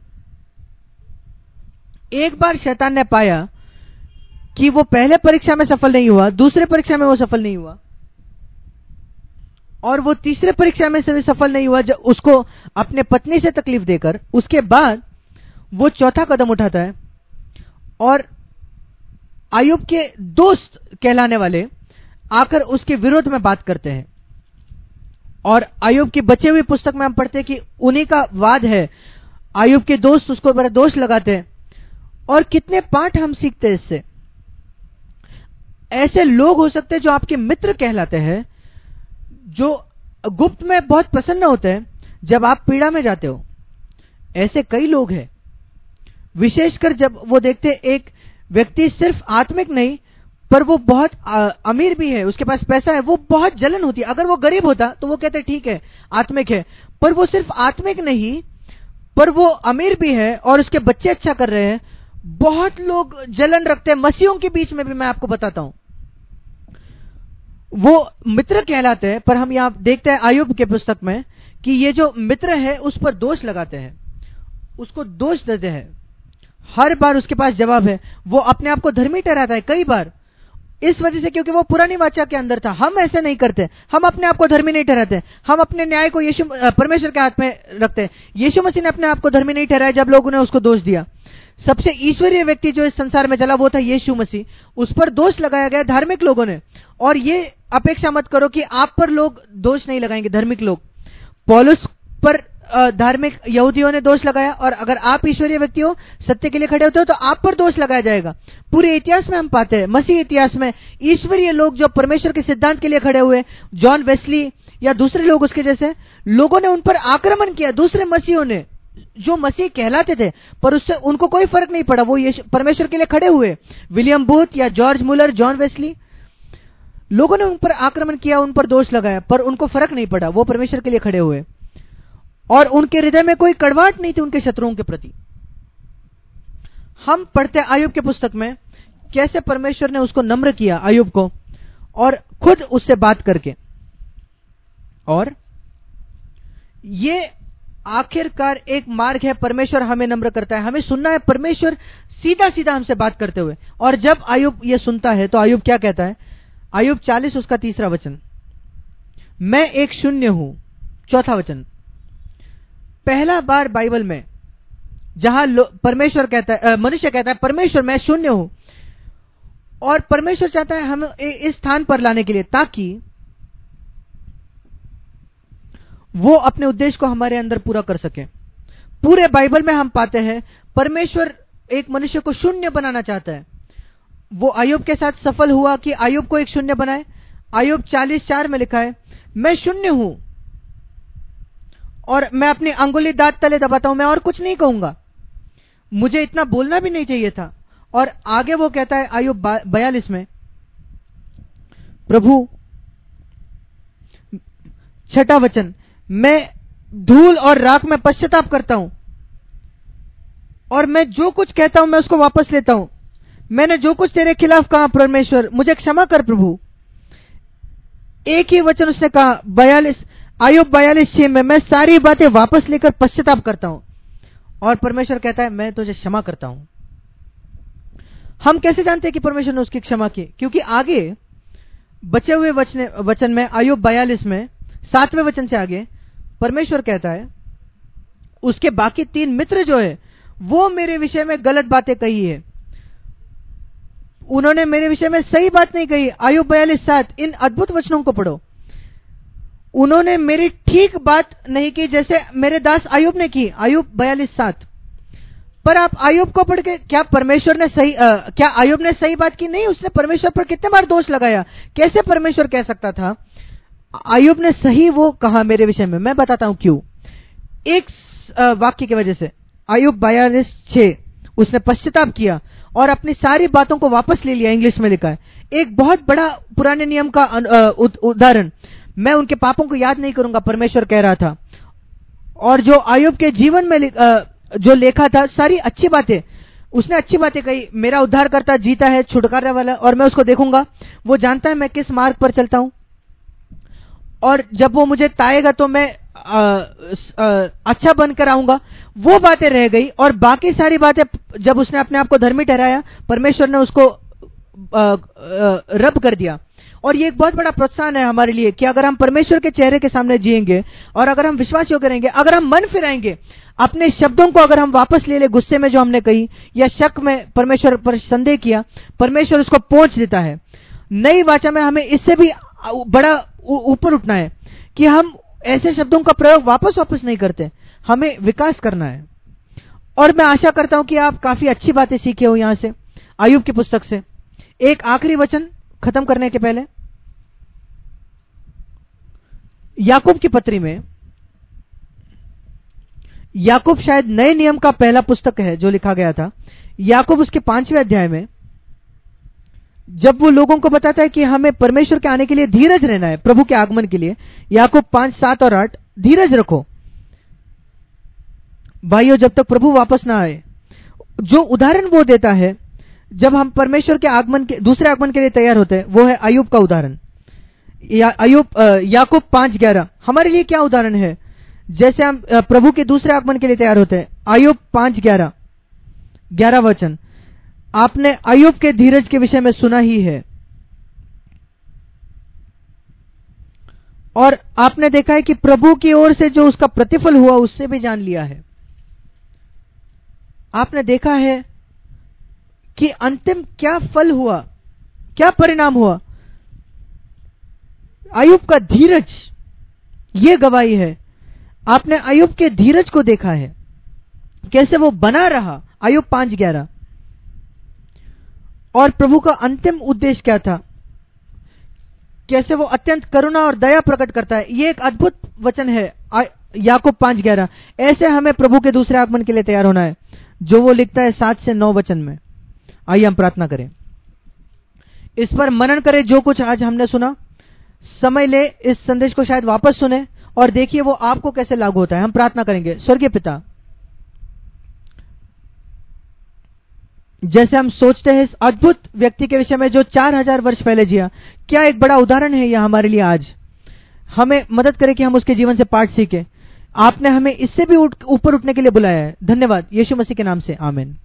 एक बार शैतान ने पाया कि वो पहले परीक्षा में सफल नहीं हुआ, दूसरे परीक्षा में वो सफल नहीं हुआ, और वो तीसरे परीक्षा में से सफल नहीं हुआ, जब उसको अपने पत्नी से तकलीफ देकर, उसके बाद वो चौथा कदम उठाता है और अय्यूब के दोस्त कहलाने वाले आकर उसके विरोध में बात करते हैं। और अय्यूब की बचे हुई पुस्तक में हम पढ़ते हैं कि उन्हीं का वाद है। अय्यूब के दोस्त उसको बड़ा दोष लगाते हैं, और कितने पाठ हम सीखते हैं इससे। ऐसे लोग हो सकते हैं जो आपके मित्र कहलाते हैं, जो गुप्त में बहुत प्रसन्न होते हैं, जब आप पीड़ा में जाते हो, ऐसे कई लोग हैं, विशेषकर जब वो देखते एक व्यक्ति सिर्फ आत्मिक नहीं पर वो बहुत आ, अमीर भी है, उसके पास पैसा है, वो बहुत जलन होती है। अगर वो गरीब होता तो वो कहते ठीक है आत्मिक है, पर वो सिर्फ आत्मिक नहीं पर वो अमीर भी है और उसके बच्चे अच्छा कर रहे हैं, बहुत लोग जलन रखते हैं। मसीहों के बीच में भी मैं आपको बताता हूं, वो मित्र कहलाते हैं, पर हम यहां देखते हैं आयुब के पुस्तक में कि ये जो मित्र है उस पर दोष लगाते हैं, उसको दोष देते हैं। हर बार उसके पास जवाब है, वो अपने आप को धर्मी ठहराता है कई बार, इस वजह से क्योंकि वो पुरानी वाचा के अंदर था। हम ऐसे नहीं करते, हम अपने आप को धर्मी नहीं ठहराते, हम अपने न्याय को यीशु परमेश्वर के हाथ में रखते हैं। यीशु मसीह ने अपने आप को धर्मी नहीं ठहराया जब लोगों ने उसको दोष दिया। सबसे ईश्वरीय व्यक्ति जो इस संसार में चला वो था यीशु मसीह, उस पर दोष लगाया गया धार्मिक लोगों ने। और ये अपेक्षा मत करो कि आप पर लोग दोष नहीं लगाएंगे, धार्मिक लोग। पौलुस पर धार्मिक यहूदियों ने दोष लगाया, और अगर आप ईश्वरीय व्यक्ति हो, सत्य के लिए खड़े होते हो, तो आप पर दोष लगाया जाएगा। पूरे इतिहास में हम पाते हैं, मसीह इतिहास में ईश्वरीय लोग जो परमेश्वर के सिद्धांत के लिए खड़े हुए, जॉन वेस्ली या दूसरे लोग उसके जैसे लोगों ने उन पर आक्रमण किया, दूसरे मसीहों ने जो मसीह कहलाते थे, पर उससे उनको कोई फर्क नहीं पड़ा, वो परमेश्वर के लिए खड़े हुए। विलियम बूथ या जॉर्ज मुलर, जॉन वेस्ली, लोगों ने उन पर आक्रमण किया, उन पर दोष लगाया, पर उनको फर्क नहीं पड़ा, वो परमेश्वर के लिए खड़े हुए और उनके हृदय में कोई कड़वाहट नहीं थी उनके शत्रुओं के प्रति। हम पढ़ते आयुब के पुस्तक में कैसे परमेश्वर ने उसको नम्र किया, आयुब को, और खुद उससे बात करके। और ये आखिरकार एक मार्ग है, परमेश्वर हमें नम्र करता है, हमें सुनना है परमेश्वर सीधा सीधा हमसे बात करते हुए। और जब आयुब ये सुनता है तो आयुब क्या कहता है? आयुब चालीस उसका तीसरा वचन, मैं एक शून्य हूं। चौथा वचन, पहला बार बाइबल में जहां परमेश्वर कहता है, मनुष्य कहता है परमेश्वर मैं शून्य हूं, और परमेश्वर चाहता है हमें इस स्थान पर लाने के लिए ताकि वो अपने उद्देश्य को हमारे अंदर पूरा कर सके। पूरे बाइबल में हम पाते हैं परमेश्वर एक मनुष्य को शून्य बनाना चाहता है। वो आयुब के साथ सफल हुआ कि आयुब को एक शून्य बनाए। आयुब चालीस चार में लिखा है, मैं शून्य हूं और मैं अपनी अंगुली दांत तले दबाता हूं, मैं और कुछ नहीं कहूंगा, मुझे इतना बोलना भी नहीं चाहिए था। और आगे वो कहता है आयुब बयालीस में, प्रभु, छठा वचन, मैं धूल और राख में पश्चाताप करता हूं और मैं जो कुछ कहता हूं मैं उसको वापस लेता हूं। मैंने जो कुछ तेरे खिलाफ कहा परमेश्वर, मुझे क्षमा कर प्रभु। एक ही वचन उसने कहा, बयालीस आयुब बयालीस छह में, मैं सारी बातें वापस लेकर पश्चाताप करता हूं। और परमेश्वर कहता है मैं तुझे क्षमा करता हूं। हम कैसे जानते हैं कि परमेश्वर ने उसकी क्षमा की? क्योंकि आगे बचे हुए वचन वचन में आयुब बयालीस में सातवें वचन से आगे परमेश्वर कहता है, उसके बाकी तीन मित्र जो है वो मेरे विषय में गलत बातें कही है, उन्होंने मेरे विषय में सही बात नहीं कही। आयुब बयालीस सात, इन अद्भुत वचनों को पढ़ो। उन्होंने मेरी ठीक बात नहीं की जैसे मेरे दास आयुब ने की। आयुब बयालीस सात। पर आप आयुब को पढ़ के, क्या परमेश्वर ने सही आ, क्या आयुब ने सही बात की? नहीं, उसने परमेश्वर पर कितने बार दोष लगाया। कैसे परमेश्वर कह सकता था? आयुब ने सही वो कहा मेरे विषय में। मैं बताता हूं क्यों। एक वाक्य की वजह से। आयुब बयालीस छह, उसने पश्चाताप किया और अपनी सारी बातों को वापस ले लिया। इंग्लिश में लिखा है। एक बहुत बड़ा पुराने नियम का उदाहरण, मैं उनके पापों को याद नहीं करूंगा, परमेश्वर कह रहा था। और जो आयुब के जीवन में जो लिखा था, सारी अच्छी बातें, उसने अच्छी बातें कही। मेरा उद्धारकर्ता जीता है, छुटकारा वाला, और मैं उसको देखूंगा। वो जानता है मैं किस मार्ग पर चलता हूं, और जब वो मुझे ताएगा तो मैं आ, आ, अच्छा बनकर आऊंगा। वो बातें रह गई, और बाकी सारी बातें जब उसने अपने आप को धर्मी ठहराया, परमेश्वर ने उसको आ, आ, रब कर दिया। और ये एक बहुत बड़ा प्रोत्साहन है हमारे लिए कि अगर हम परमेश्वर के चेहरे के सामने जिएंगे और अगर हम विश्वास योग्य रहेंगे, अगर हम मन फिराएंगे, अपने शब्दों को अगर हम वापस ले ले, गुस्से में जो हमने कही या शक में परमेश्वर पर संदेह किया, परमेश्वर उसको पहुंच देता है। नई वाचा में हमें इससे भी बड़ा ऊपर उठना है कि हम ऐसे शब्दों का प्रयोग वापस वापस नहीं करते, हमें विकास करना है। और मैं आशा करता हूं कि आप काफी अच्छी बातें सीखे हो यहां से, आयुब की पुस्तक से। एक आखिरी वचन खत्म करने के पहले, याकूब की पत्री में याकूब शायद नए नियम का पहला पुस्तक है जो लिखा गया था। याकूब उसके पांचवें अध्याय में जब वो लोगों को बताता है कि हमें परमेश्वर के आने के लिए धीरज रहना है, प्रभु के आगमन के लिए, याकूब पांच सात और आठ, धीरज रखो भाइयों जब तक प्रभु वापस ना आए। जो उदाहरण वो देता है जब हम परमेश्वर के आगमन के दूसरे आगमन के लिए तैयार होते हैं, वो है अय्यूब का उदाहरण। या, अय्यूब याकूब पांच ग्यारह हमारे लिए क्या उदाहरण है? जैसे हम प्रभु के दूसरे आगमन के लिए तैयार होते हैं, अय्यूब पांच ग्यारह ग्यारह वचन, आपने अय्यूब के धीरज के विषय में सुना ही है और आपने देखा है कि प्रभु की ओर से जो उसका प्रतिफल हुआ उससे भी जान लिया है। आपने देखा है कि अंतिम क्या फल हुआ, क्या परिणाम हुआ। अय्यूब का धीरज, यह गवाही है। आपने अय्यूब के धीरज को देखा है, कैसे वो बना रहा। अय्यूब पांच ग्यारह। और प्रभु का अंतिम उद्देश्य क्या था, कैसे वो अत्यंत करुणा और दया प्रकट करता है। यह एक अद्भुत वचन है याकूब पांच ग्यारह। ऐसे हमें प्रभु के दूसरे आगमन के लिए तैयार होना है, जो वो लिखता है सात से नौ वचन में। आइए हम प्रार्थना करें, इस पर मनन करें। जो कुछ आज हमने सुना, समय ले इस संदेश को शायद वापस सुने और देखिए वो आपको कैसे लागू होता है। हम प्रार्थना करेंगे। स्वर्गीय पिता, जैसे हम सोचते हैं इस अद्भुत व्यक्ति के विषय में जो चार हजार वर्ष पहले जिया, क्या एक बड़ा उदाहरण है यह हमारे लिए आज। हमें मदद करें कि हम उसके जीवन से पाठ सीखें। आपने हमें इससे भी ऊपर उठने के लिए बुलाया है। धन्यवाद, यीशु मसीह के नाम से, आमीन।